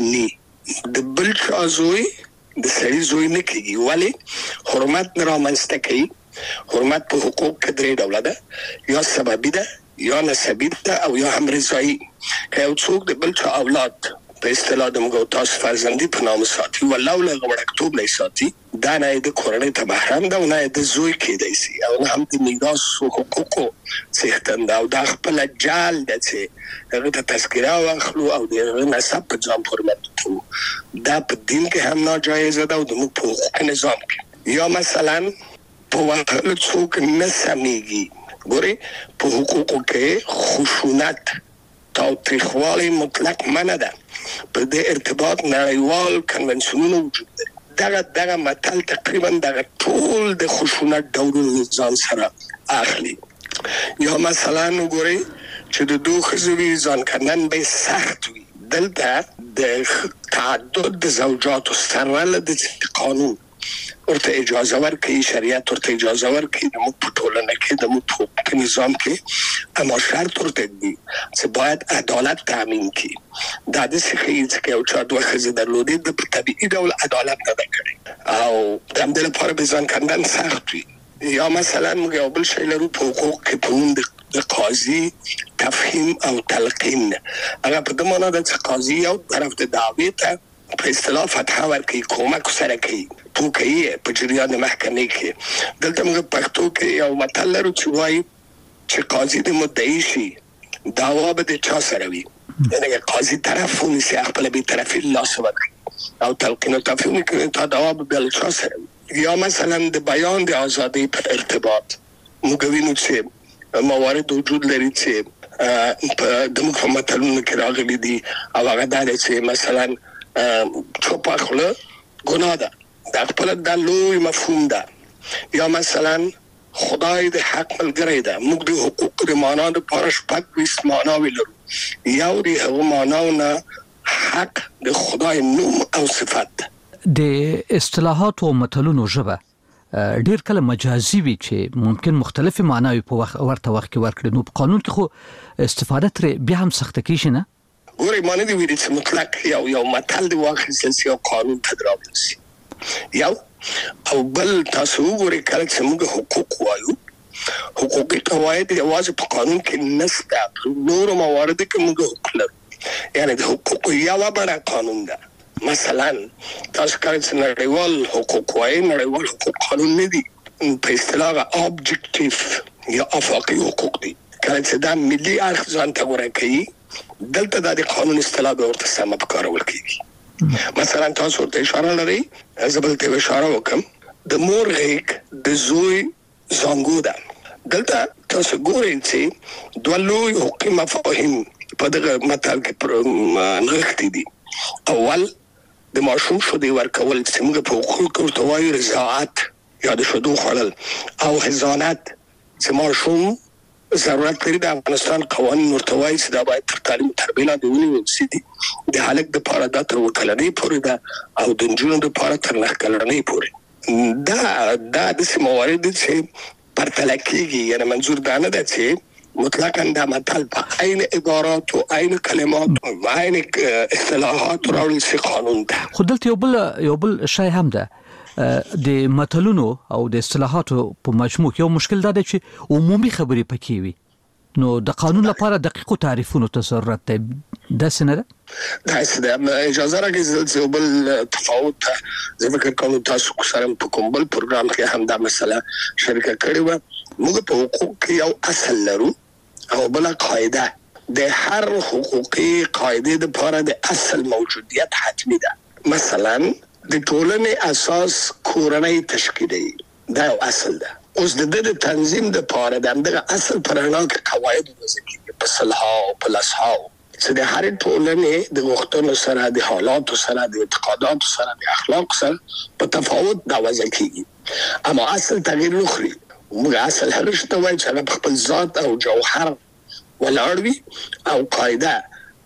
تبنی د بل چا زوی د سړي زوی نه کېږي ولې حرمت نه رامنځته کوي. حرمت په حقوق کې درې ډوله ده یا سببي ده یا نسبي ده او یا هم رضایي. که یو څوک د بل چا اولاد په اصطلاح د موږ تاسو فرزندي په نام ساتي والله له وړکتوب نه ساتي دا نه د کورنۍ ته بهرام ده او نه د زوی کېدای شي او نه هم د میراث حقوقو څښتن او د خپل جال ده چې هغه ته تذکره واخلو او د نسب په ځان حرمت کوو. دا په دین کې هم ناجایز ده او د موږ په حقوقي نظام کې یا مثلا په وهلو څوک نه سمیږي. ګورئ په حقوقو کې خشونت تاوتریخوالی مطلق منع ده. په دې ارتباط نړیوال کنونسیونونه وجود لري. دغه دغه متل تقریبا دغه ټول د خشونت ډولونه ځان سره اخلي. یا مثلا وګورئ چې د دوه ښځو ځان کندن به سخت وي. دلته د تعدد د زوجاتو سره د قانون ورته اجازه ورکړي، شریعت ورته اجازه ورکړي د موږ په ټولنه کې د موږ په نظام کې، اما شرط ورته دی چې باید عدالت تامین کړي. دا د څه چې یو چا دوه ښځې درلودې د په طبیعي ډول عدالت نه ده کړې او د همدې لپاره به ځان کندن سخت وي. یا مثلا موږ یو بل شی لرو په حقوق کې په نوم د قاضي تفهیم او تلقین. هغه په دې معنی ده چې قاضي یو طرف د دعوې ته په اصطلاح فتحه ورکوي، کومک سره کوي، پوکوي په جریان محکمې کې. دلته موږ پښتو کې یو متل لرو چې وایي چې قاضي د مدعي شي دعوا به د چا سره وي، یعنې قاضي طرف ونیسي خپله بېطرفي له لاسه ورکړي او تلقین او تفهیم وکړي تا دعوا به بیا له چا سره وي. یا مثلا د بیان د ازادۍ په ارتباط موږ وینو چې موارد وجود لري چې د موږ په متلونو کې راغلي دي او هغه دا دی چې مثلا چوپه خوله ګناه ده، دا خپله دا لوی مفهوم ده. یا مثلا خدای د حق ملګری ده. موږ د حقوق د معنا دپاره شپږ ویشت معناوې لرو. یو د هغو معناو نه حق د خدای نوم او صفت ده. د اصطلاحات او متلونو ژبه ډیر کله مجازي وي چې ممکن مختلفې معناوې په وخت ورته وخت کې ورکړي. نو په قانون کې خو استفاده ترې بیا هم سخته کېږي نه؟ ګورئ ما نه دي ویلي چې مطلق یو یو متل دې واخیستل سي او قانون ته دراوړل سي. یو او بل تاسو وګورئ کله چې موږ حقوق وایو حقوقي قواعد یوازې په قانون کې نشته، په نورو مواردو کې موږ حقوق لرو. یعنې د حقوقو یوه بڼه قانون ده. مثلا تاسو کله چې نړیوال حقوق وایي نړیوال حقوق قانون نه دي، په اصطلاح اوبجکټیف یا افاقي حقوق دي. کله چې دا ملي اړخ ځان ته غوره کوي دلته دا د قانون اصطلاح به ورته سمه په کارول کېږي. مثلا تاسو ورته اشاره لرئ، زه به دلته اشاره وکړم د مور غېږ د زوی زانګو ده. دلته تاسو ګورئ چې دوه لوی حقوقي مفاهیم په دغه متل کې نغښتي دي. اول د ماشوم شیدې ورکول چې موږ په حقوقو کې ورته وایو رضاعت یا د شیدو خوړل، او حضانت چې ماشوم ضرورت لري. د افغانستان قوانین ورته وایي چې دا باید تر تعلیم او تربیې لاندې ونیول سي. د هلک دپاره دا تر اووه کلنۍ پورې ده او د نجونو دپاره تر نهه کلنۍ پورې. دا دا داسې موارد دي چې پرتله کېږي. یعنې منظور دا نه ده چې مطلقا دا متل په عین عباراتو عین کلماتو عین اصطلاحاتو راوړل سي قانون ده. خو دلته یو بل یو بل شی هم ده د متلونو او د اصطلاحاتو په مجموع کې. یو مشکل دا دی چې عمومي خبرې پکې وي. نو د قانون لپاره دقیق تعریفونو ته ضرورت دی دا څنګه ده دا څه اجازه راکړئ چې بل تفاوت زه فکر کوم تاسو سره په کوم بل پروګرام کې هم دا مسله شریکه کړې و موږ په حقوق کې یو اصل لرو او بل قاعده د هر حقوقي قاعده لپاره د اصل موجودیت حتمی ده مثلا د ټولنې اساس کورنۍ تشکیل دا یو اصل ده اوس د دې تنظیم د لپاره دغه اصل پرانا کې قواعد وضع کیږي په صلحا او په لسحا چې د هر ټولنې د وختونو سره د حالاتو سره د اعتقاداتو سره د اخلاق سره په تفاوت دا وضع کیږي اما اصل تغییر نخري موږ اصل هغه شته وایي چې په خپل ذات او جوهر ولاړ وي او قاعده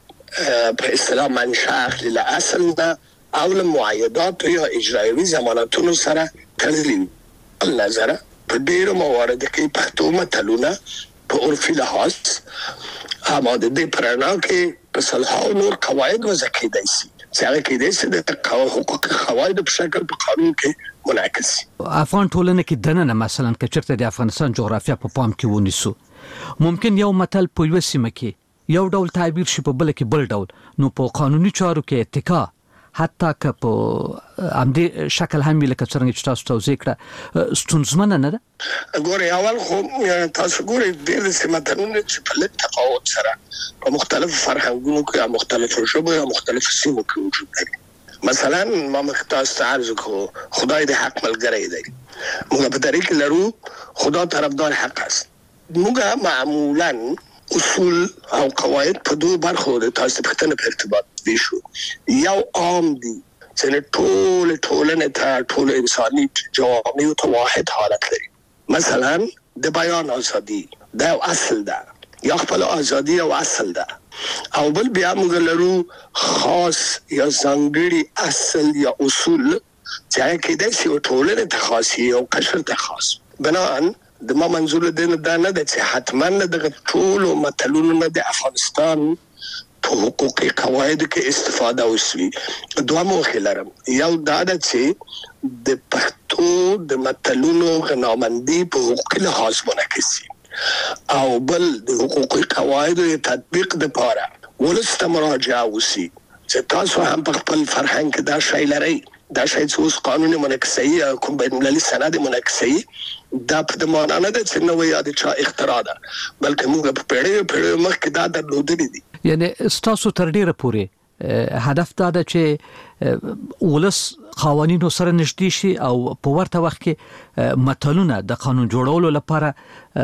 په اصطلاح منشأ اخلي له اصل ده او له معاهدات یا اجرایوي ضمانتونو سره تړلي النظر په ډیرو موارد کې پښتو متلونه په عرفي لحاظ اما د دې پرانا کې په صلح او نور قواعد وضع کېدای شي چې هغه کېدای شي د حقوق قواعد په شکل په قانون کې منعکس شي افغان ټولنه کې دننه مثلا که چېرته د افغانستان جغرافیه په پام کې ونیسو ممکن یو متل په یو سیمه کې یو ډول تعبیر شي په بل کې بل ډول نو په قانوني چارو کې اتکا حتی که په امدې شکل هم لکه څنګه چې تاسو توضیح کړه ستونزمنه نه ده ګوري اول خو تاسو ګوري د سیماتونو چې په لږ تفاوت سره په مختلفو فرهنګونو کې او مختلفو ژبو او مختلفو سیمو کې وجود لري مثلا ما مختاس تعرض کو خدای د حق ملګری دی موږ په طریق لرو خدا طرفدار حق است موږ معمولا اصول او قواعد په دوه برخو د تاسو په تنه په ارتباط دي شو یو عام دي چې ټول ټولنه ته ټول انساني جوامع ته واحد حالت لري مثلا د بیان ازادي دا اصل ده یا خپل ازادي او اصل ده او بل بیا موږ لرو خاص یا ځانګړي اصل یا اصول چې کېدای شي ټولنه ته خاص او قشر ته خاص بنان د ما منظور دې دا نه ده چې حتما د ټول متلونو نه د افغانستان په حقوقي قواعد کې استفاده وشي دوه موخې لرم یو دا ده چې د پښتو د متلونو غنامندي په حقوقي لحاظ منعکس شي او بل د حقوقي قواعد د تطبیق لپاره ولست مراجعه وشي چې تاسو هم په خپل فرهنګ کې دا شی لرئ دا شی چې اوس قانوني منعکسي کوم بین المللي سند منعکسي دا په د معنا نه ده چې نو یا د چا اختراع ده بلکې موږ په پیړیو پیړیو مخکې دا درلودلي دي یعنی ستاسو تر ډیره پورې هدف دا ده چې ولس قوانینو سره نږدې شي او په ورته وخت کې متلونه د قانون جوړولو لپاره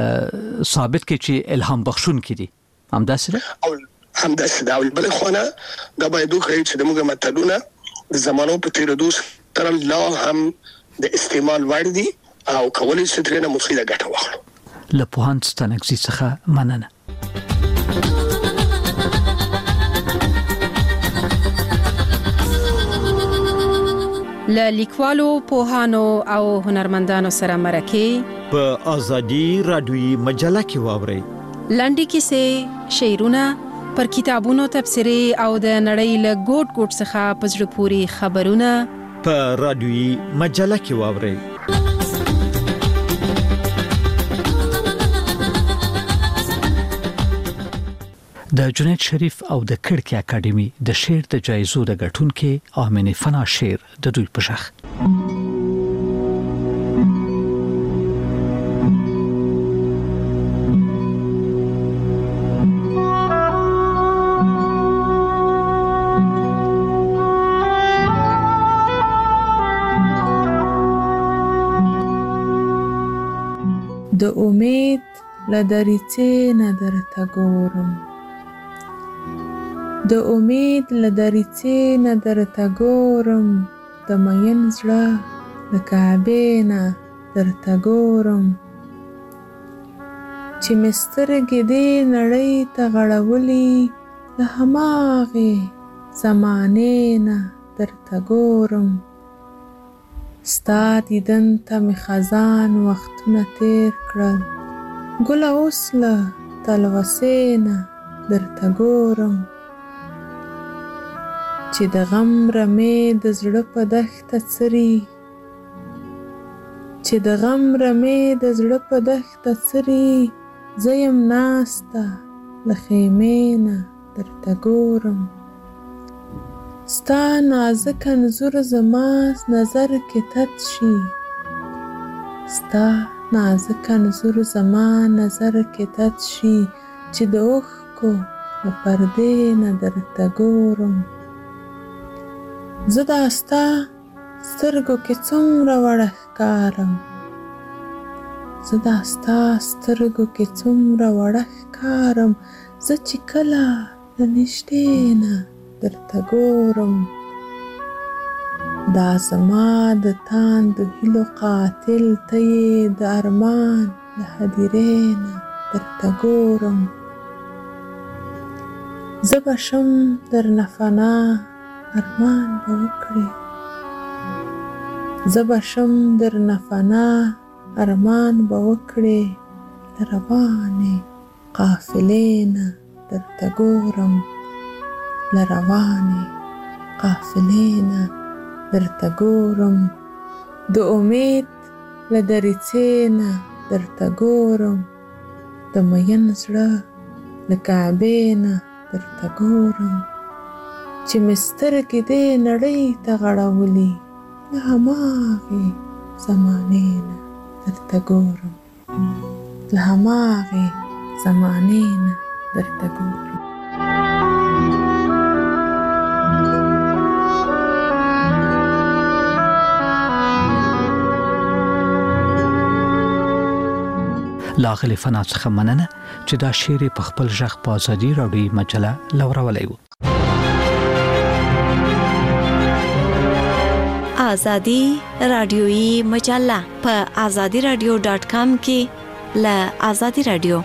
ثابت کړي چې الهام بخښون کړي همداسې ده او همداسې ده بل خو نه دا باید وکړي چې موږ متلونه د زمانو په تیریدو سره لا هم د استعمال وړ دي او کولای شي ترنه مفیده ګټه واخلو له پوهاند ستانکزي څخه مننه له لیکوالو پوهانو او هنرمندانو سره مرکه په ازادي رادیوي مجله کې واوري لنډي کیسې شعرونه پر کتابونو تبصرې او د نړۍ له ګوټ ګوټ څخه په زړه پورې خبرونه په رادیوي مجله کې واوري د جنید شریف او د کړکۍ اکیډمي د شعر د جایزو د ګټونکو امین فنا شعر د دوی په شخ د امید لدریڅې نه درته ګورم د امید لدریڅې نه درته ګورم د مین زړه د کعبې نه درته ګورم چې مې سترګې دې نړۍ ته غړولې له هماغې زمانې نه درته ګورم ستا دیدن ته مې خزان وختونه تیر کړل ګله اوس له تلوسې نه درته ګورم چې د غم رمې د زړه په دښته څري چې د غم رمې د زړه په دښته څري زه یم ناسته له خیمې نه درته ګورم ستا نازک انځور زما نظر کې تت شي ستا نازک انځور زما نظر کې تت شي چې د اوښکو له پردې نه درته ګورم زه دا ستا سترګو کې څومره وړه ښکارم زه دا ستا سترګو کې څومره وړه ښکارم زه چې کله د نږدې نه درته ګورم دا زما د تاندو هیلو قاتل ته یې د ارمان له هدیرې نه درته ګورم زه به شم درنه فنا ارمان به وکړې زه به شم درنه فنا ارمان به وکړې له روانې قافلې نه درته ګورم له روانې قافلې نه درته ګورم د امید له دریڅې نه درته ګورم د مین زړه له کعبې نه درته ګورم چې مې سترګې دې نړۍ ته غړولي له هماغې زمانې نه درته ګورم له هماغې زمانې نه درته ګورم لاغلی فنا څخه مننه چې دا شعر په خپل ژغ په ازادي راډیو مجله لورولی و ازادي رادیویی مجله په ازادي رادیو ډاټ کام کې ل ازادي رادیو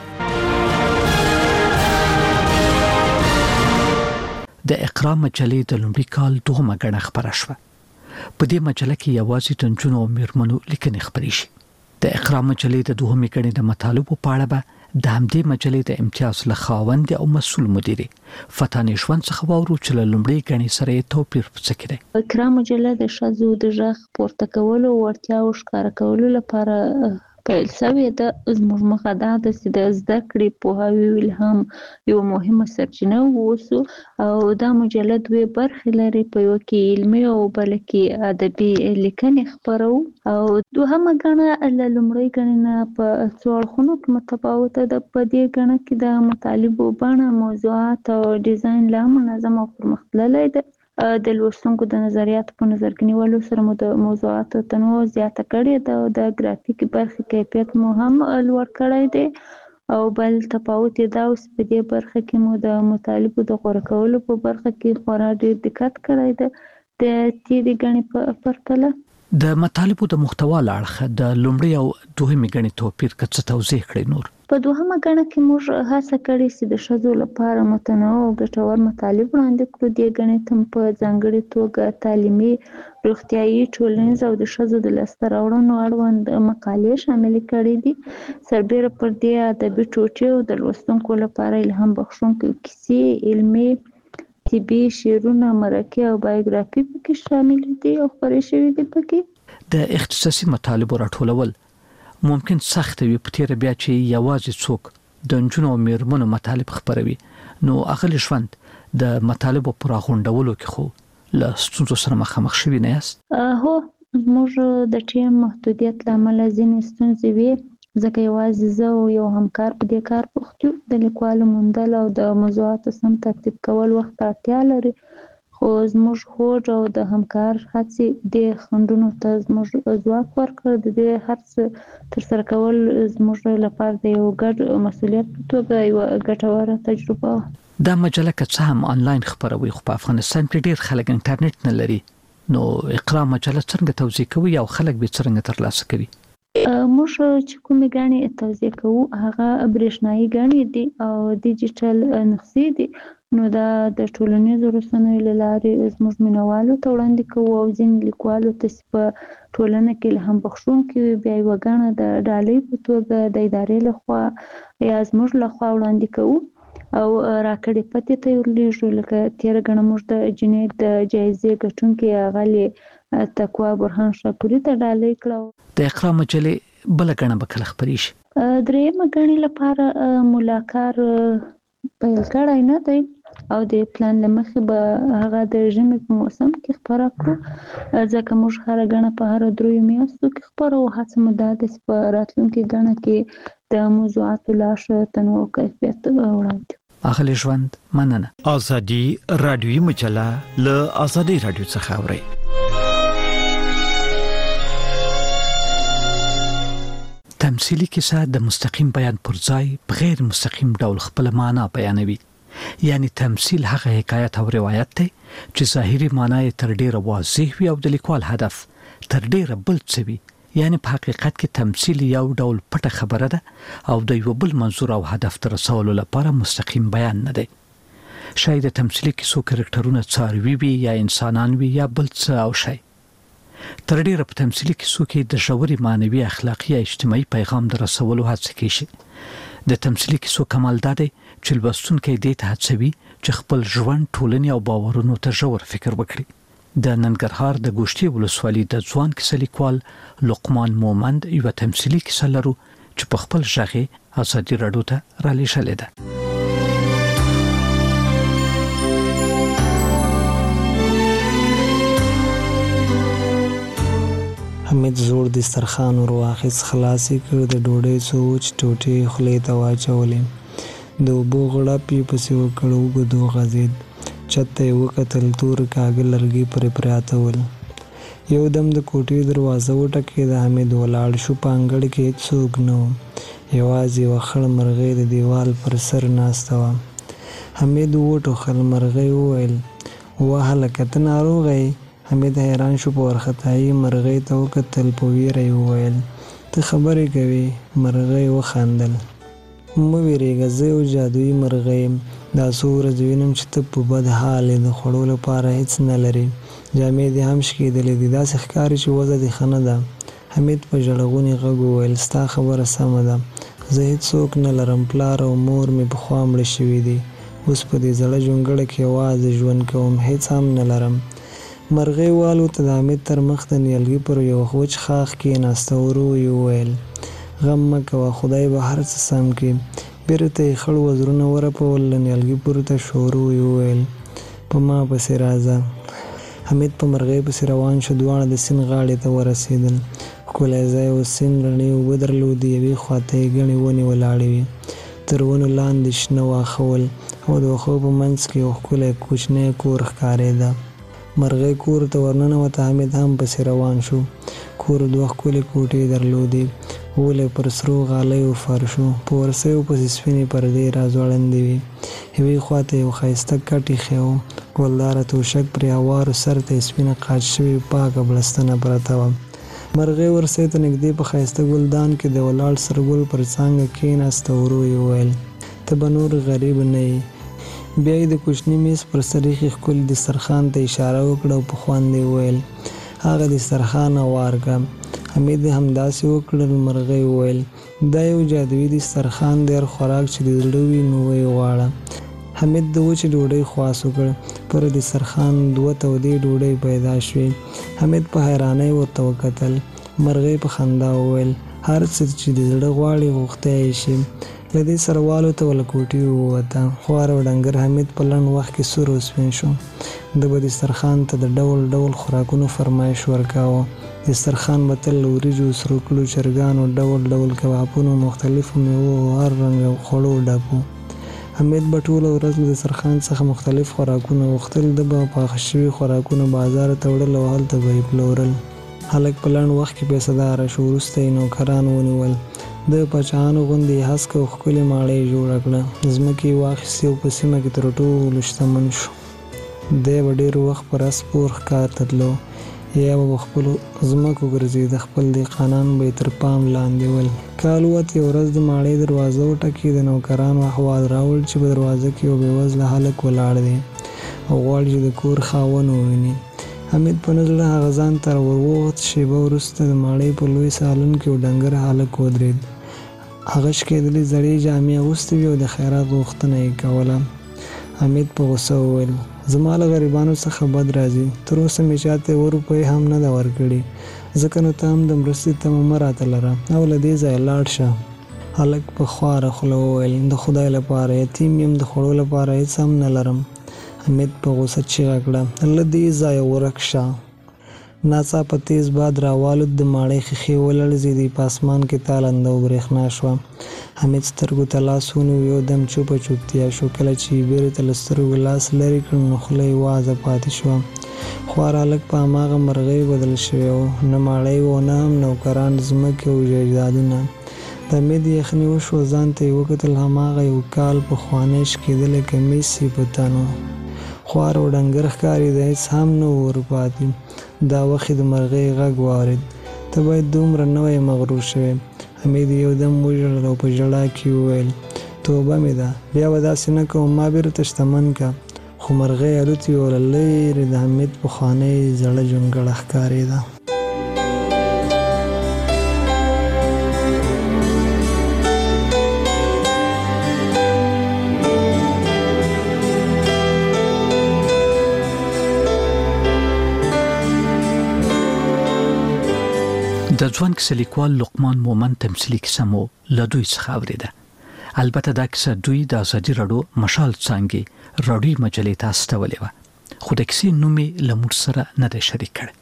د اقرا مجلې د لومړي کال دوهمه غړنه خبره شوه په دې مجله کې یوازې د نجونو او میرمنو لیکنې خبرې شي د اقرا مجلې د دوهمې غړنې د مطالبو په اړه به د همدې مجلې د امتیاز له خاوند او مسؤل مدیرې فتانې ژوند څخه واورو چې له لومړۍ غړنې سره توپیر څه کړي اقرا مجله د ښځو د ژغ پورته کولو ورتیا او ښکار کولو لپاره پیل شوې ده زموږ مخه دا ده چې د زده کړې پوهاوي الهام یو مهمه سرچینه واوسو او دا مجله دوه برخې لري په یو کې علمي او بل کې ادبي لیکنې خپرو او دوهمه غړنه له لومړۍ غړنې نه په څو اړخونو کې متفاوته ده په دې غړنه کې د مطالبو بڼه موضوعات او ډیزاین لا منظم او پرمختللی ده د لوستونکو د نظریاتو په نظر کې نیولو سره مو د موضوعاتو تنوع زیاته کړې ده او د ګرافیک برخې کیفیت مو هم لوړ کړی دی او بل تفاوت دا اوس په دې برخه کې مو د مطالبو د غوره کولو په برخه کې خورا ډېر دقت کړی دی د تیرې غړنې په پرتله د مطالبو د محتوا لاړخه د لومړی او دوهمې غړنې توپیر کڅ توضیح کړئ نور په دوهمه غړنه کې موږ هڅه کړې چې د ښځو لپاره متنوع او ګټور مطالب وړاندې کړو دې غړنې ته په ځانګړې توګه تعلیمي روغتیايي ټولنیز او د ښځو د لاسته راوړنو اړوند مقالې شاملې کړې دي سربېره پر دې ادبي ټوټې او د لوستونکو لپاره الهام بخښونکې کیسې علمي طبي شعرونه مرکې او بایوګرافي پکې شامل دي او خپرې شوي دي پکې د اختصاصي مطالبو راټولول ممکن سخت وي په تیر بیا چې یوازې څوک د نجونو او میرمنو مطالب خبروي نو اغلی ژوند د مطالبو پر غونډولو کې خو له ستونزو سره مخامخ شوي نه یاست هو موږ د ټیم محدودیت لامل ځینې ستونزې وي ځکه یوازې زه او یو همکار په دې کار بوخت یو د لیکوالو موندل او د موضوعاتو سم ترتیب کول وخت اړتیا لري خو زموږ هوډ او د همکار هڅې د خنډونو ته زموږ ځواک ورکړ د دې هر څه ترسره کول زموږ لپاره د یو ګډ مسؤلیت په توګه یو ګټوره تجربه دا مجله که څه هم آنلاین خبروي خو په افغانستان کې ډېر خلک انټرنیټ نه لري نو اقرا مجله څنګه توزیع کوي او خلک به څنګه ترلاسه کوي موږ چې کومې غړنې توزیع کوو هغه برېښنایي غړنې دي او ډیجیټل نسخې دي نو دا د ټولنیزو رسنیو له لارې زموږ مینوالو ته وړاندې کوو او ځینې لیکوالو ته چې په ټولنه کې الهام بخښونکي وي بیا یوه غړنه د ډالۍ په توګه د ادارې لخوا یا زموږ لخوا وړاندې کوو او راکړې پتې ته یې ورلیږو لکه تېره غړنه موږ د جنید د جایزې ګټونکي اغلې تقوا برهان شاپوري ته ډالۍ کړه د اقرا مجلې بل غړنه به کله خپرې شي درېمه ګڼې لپاره ملاکار پیل کړی نه دی او د پلان له مخې به هغه د ژمي په موسم کې خپاره کړو، ځکه موږ هره ګڼه په هره دریو میاشتو کې خپروو. هڅه مو دا ده چې په راتلونکې ګڼه کې د موضوعاتو لا ښه تنوع او کیفیت وړاندې. اغلی ژوند مننه. ازادي رادیوي مجله له ازادي رادیو څخه اوري. تمثيلي کیسه د مستقیم بیان پر ځای په غیر مستقیم ډول خپل معنا بیانوي. یعنی تمثيل هغه حکایت او روایت دی چې ظاهري معنا یې تر ډیره واضح وي او د لیکوال هدف تر ډیره بل څه وي. یعنی په حقیقت کې تمثيل یو ډول پټه خبره ده او د یو بل منظور او هدف تر رسولو لپاره مستقیم بیان نه دی. شاید تمثيلي کیسو کرکټرونه څاروي وي یا انسانان وي یا بل څه او شی. تر ډیره په تمثيلي کیسو کې د ژوري معنوي اخلاقی یا اجتماعي پیغام در رسولو هڅه کیږي. د تمثيلي کیسو کمال دا دی چې لوستونکي دې ته هڅوي چې خپل ژوند، ټولنې او باورونو ته ژور فکر وکړي. د ننګرهار د ګوشتي ولسوالۍ د ځوان کیسه لیکوال لقمان مومند یو تمثيلي کیسه لرو چې په خپل ژغه ازادي رادیو ته را لېږلې ده. حمید زوړ دسترخوان ور واخیست، خلاصې کړ، د ډوډۍ څو وچ ټوټې خولې ته واچولې، د اوبو غړپ یې پسې وکړ، اوږد وغځېد، چت ته یې وکتل، تور کاږه لرګي پرې پراته ول. یو دم د کوټې دروازه وټکېده، حمید ولاړ شو. په انګړ کې هېڅوک نه و، یوازې یوه خړ مرغۍ د دیوال پر سر ناسته وه. حمید وټوخل، مرغۍ وویل: وه هلکه ته ناروغه یې؟ حمید حیران شو، په وارخطایي مرغۍ ته وکتل، په ویره یې وویل: ته خبرې کوې؟ مرغۍ وخندل: مه ویرېږه، زه یو جادویي مرغۍ یم. دا څو ورځې وینم چې ته په بد حال یې، د خوړو لپاره هېڅ نه لرې، جامې دې هم شکېدلې دي، داسې ښکاري چې وضع دې ښه نه ده. حمید په ژړغوني غږ وویل: ستا خبره سمه ده، زه هېڅوک نه لرم، پلار او مور مې پخوا مړه شوي دي، اوس په دې زړه جونګړه کې یوازې ژوند کوم، هېڅ هم نه لرم. مرغۍ والوته، د حمید تر مخ د نیالګي پر یو وچ ښاخ کېناسته، ورو یې وویل: غم مه کوه، خدای به هر څه سم کړي. بیرته یې خړ وزرونه ورپول، له نیالګي پورته شو، ورو یې وویل: په ما پسې راځه. حمید په مرغۍ پسې روان شو، دواړه د سیند غاړې ته ورسېدل. ښکلی ځای و، سیند رڼې اوبه درلودې، یوې خواته یې ګڼې ونې ولاړې وې، تر ونو لاندې شنه واښه ول او د واښو په منځ کې یو ښکلی کوچنی کور ښکارېده. مرغۍ کور ته ورننوته، حمید هم پسې روان شو. کور دوه ښکلې کوټې درلودې، ولې پر سرو غالیو فرشو، په ورسیو پسې سپینې پردې راځوړندې وې. یوې خواته یو ښایسته کټ ایښی و، ګلداره توشک پرې هوارو، سر ته یې سپینه قاچ شوې پاکه بړستنه پرته وه. مرغۍ ورسۍ ته نږدې په ښایسته ګلدان کې د ولاړ سرګل پر څانګه کېناسته، ورو یې وویل: ته به نور غریب نه یې. بیا یې د کوچني میز پر سر ایښي ښکلي دسترخوان ته اشاره وکړه او په خوند یې وویل: هغه دسترخوان هوار کړه. حمید همداسې وکړل. مرغۍ وویل: دا یو جادویي دسترخوان دی، هر خوراک چې د زړه وي نو ویې غواړه. حمید د وچې ډوډۍ خواست وکړ، پر دسترخوان دوه تودې ډوډۍ پیدا شوې. حمید په حیرانۍ ورته وکتل. مرغۍ په خندا وویل: هر څه چې د زړه غواړي غوښتی یې شي. له دې سره والوته، له کوټې ووته. خوار او ډنګر حمید په لنډ وخت کې سور او سپین شو. ده به دسترخوان ته د ډول ډول خوراکونو فرمایش ورکاوه. دسترخوان به تل له وریجو، سروکلو، چرګانو، ډول ډول کبابونو، مختلفو میوو او هر رنګ خوړو ډک و. حمید به ټوله ورځ له دسترخوان څخه مختلف خوراکونه غوښتل. ده به پاخه شوي خوراکونه بازار ته وړل او هلته به یې پلورل. هلک په لنډ وخت کې پیسهداره شو. وروسته یې نوکران ونیول. د پاچاهانو غوندې یې هسکه او ښکلې ماڼۍ جوړه کړه. ځمکې یې واخیستې او په سیمه کې تر ټولو شتمن شو. دی به ډېر وخت پر اس پور ښکار ته تلو، یا به په خپلو ځمکو ګرځېده، خپل دهقانان به یې تر پام لاندې ول. کال ووت، یوه ورځ د ماڼۍ دروازه وټکېده. نوکرانو احوال راوړ چې په دروازه کې یو بېوزله هلک ولاړ دی او غواړي چې د کور خاوند وویني. حمید په نه زړه هغه ځان ته ورووت. شېبه وروسته د ماڼۍ په لوی سالون کې یو ډنګر هلک ودرېد. هغه شکېدلې زړې جامې اغوستې وې او د خیرات غوښتنه یې کوله. حمید په غوسه وویل: زما له غریبانو څخه بد راځي، تر اوسه مې چاته یوه روپۍ هم نه ده ورکړې، ځکه نو ته هم د مرستې تمه مه راته لره او له دې ځایه لاړ شه. هلک په خواره خوله وویل د خدای لپاره یتیم یم د خوړو لپاره هېڅ هم نه لرم. حمید په غوسه چیغه کړه له دې ځایه ورک شه. ناڅاپه تیز باد راوالوت د ماڼۍ ښیښې ولړزېدې په اسمان کې تالنده او برېښنا شوه. حمید سترګو ته لاس ونیو یو دم چوپه چوپتیا شو. کله چې بیرې ته له سترګو لاس لرې کړ نو خوله یې وازه پاتې شوه. خوار هلک په هماغه مرغۍ بدل شوی و. نه ماڼۍ و نه هم نوکران ځمکې او جایدادونه. د حمید یخني وشوه. ځان ته یې وکتل هماغه یو کال پخوانی شکېدلی کمیس یې په تن و. خوار او ډنګر ښکارېده هېڅ هم نه و ورپاتې. دا وخت د مرغۍ غږ واورېد. ته باید دومره نه وی مغرور شوی. حمید یو دم وژړل او په ژړا کې وویل توبه مې ده بیا به داسې نه کوم ما بیرته شتمن که. خو مرغۍ الوتې وه له لرې د حمید پخوانۍ زړه جونګړه ښکارېده. د ځوان کیسه لیکوال لقمان مومن تمثیلي کیسه مو له دوی څخه اورېده. البته دا کیسه دوی د ازادي راډیو مشال څانګې راډیو مجلې ته استولې وه، خو د کیسې نوم یې له موږ سره نه دی شریک کړی.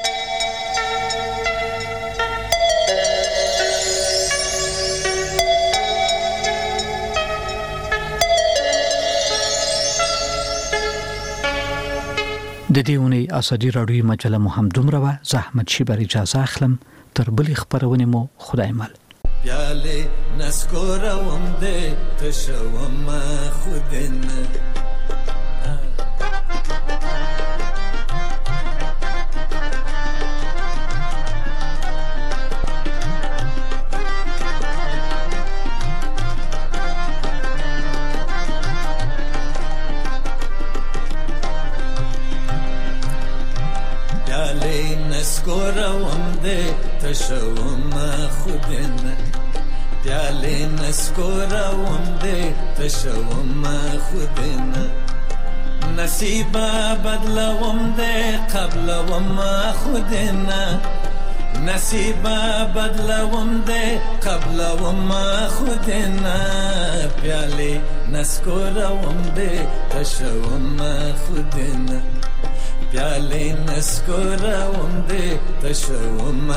د دې اونۍ ازادي راډیو مجله مو هم دومره وه. زه احمد شیبر اجازه اخلم. تر بلې خپرونې مو خدای مل. پیاله نسکورم دې تشوم خودنه نسکورم دې تشوم خودنه پیاله نسکورم دې تشوم خودنه نصیب بدلوم دې قبلوم خودنه نصیب بدلوم دې قبلوم خودنه پیاله نسکورم دې تشوم خودنه پیاله نسکورم دې تشوم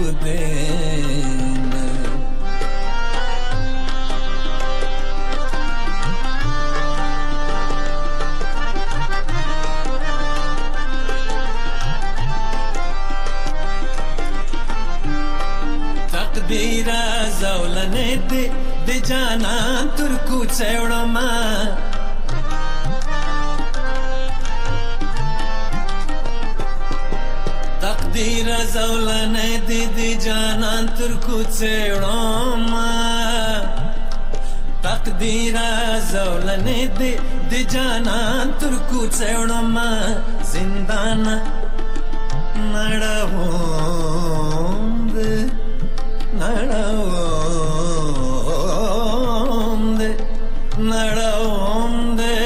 خودنه تقدیر زولنه دې د جانان تر کوڅه وړما تقدیر زولنه دې د جانان تر کوڅه وړما تقدیر زولنه دې د جانان تر کوڅه وړما زندان نړوم دې نړوم دې نړوم دې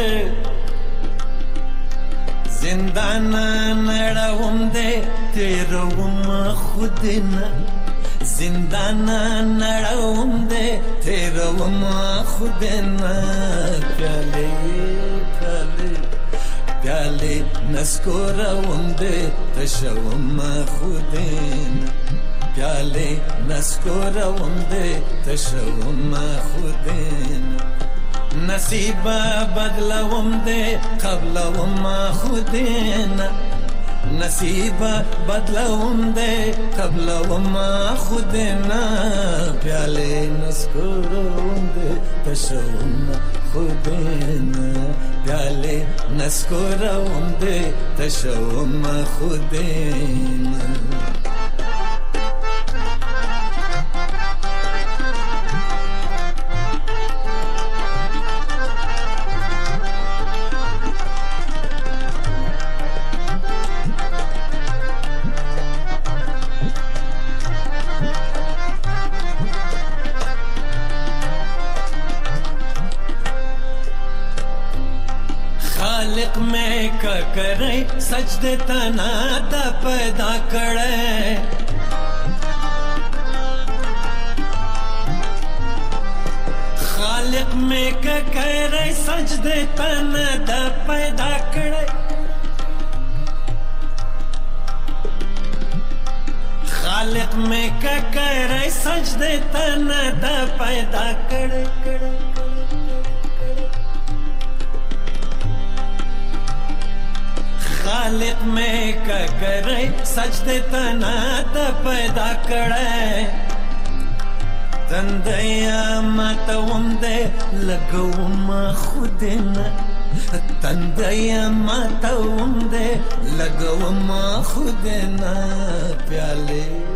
زندان نړوم دې تیروم خودنه زندان نړوم دې تیروم خودنه پیاله پیاله پیاله نسکورم دې تشوم خودنه پیاله نسکورم دې تشوم خودنه نصیب بدلوم دې قبلوم خودنه نصیب بدلوم دې قبلوم خودنه پیاله نسکورم دې تشوم خودنه پیاله نسکورم دې تشوم خودنه خالق میں کا کرے سجدے تنا تا پیدا کرے में करे सजदे तन द पैदा करे खालिक में करे सजदे तन द पैदा करे करे खालिक में करे सजदे तन द पैदा करे तंदया मातवम दे लगवम खुदना तंदया मातवम दे लगवम खुदना प्याले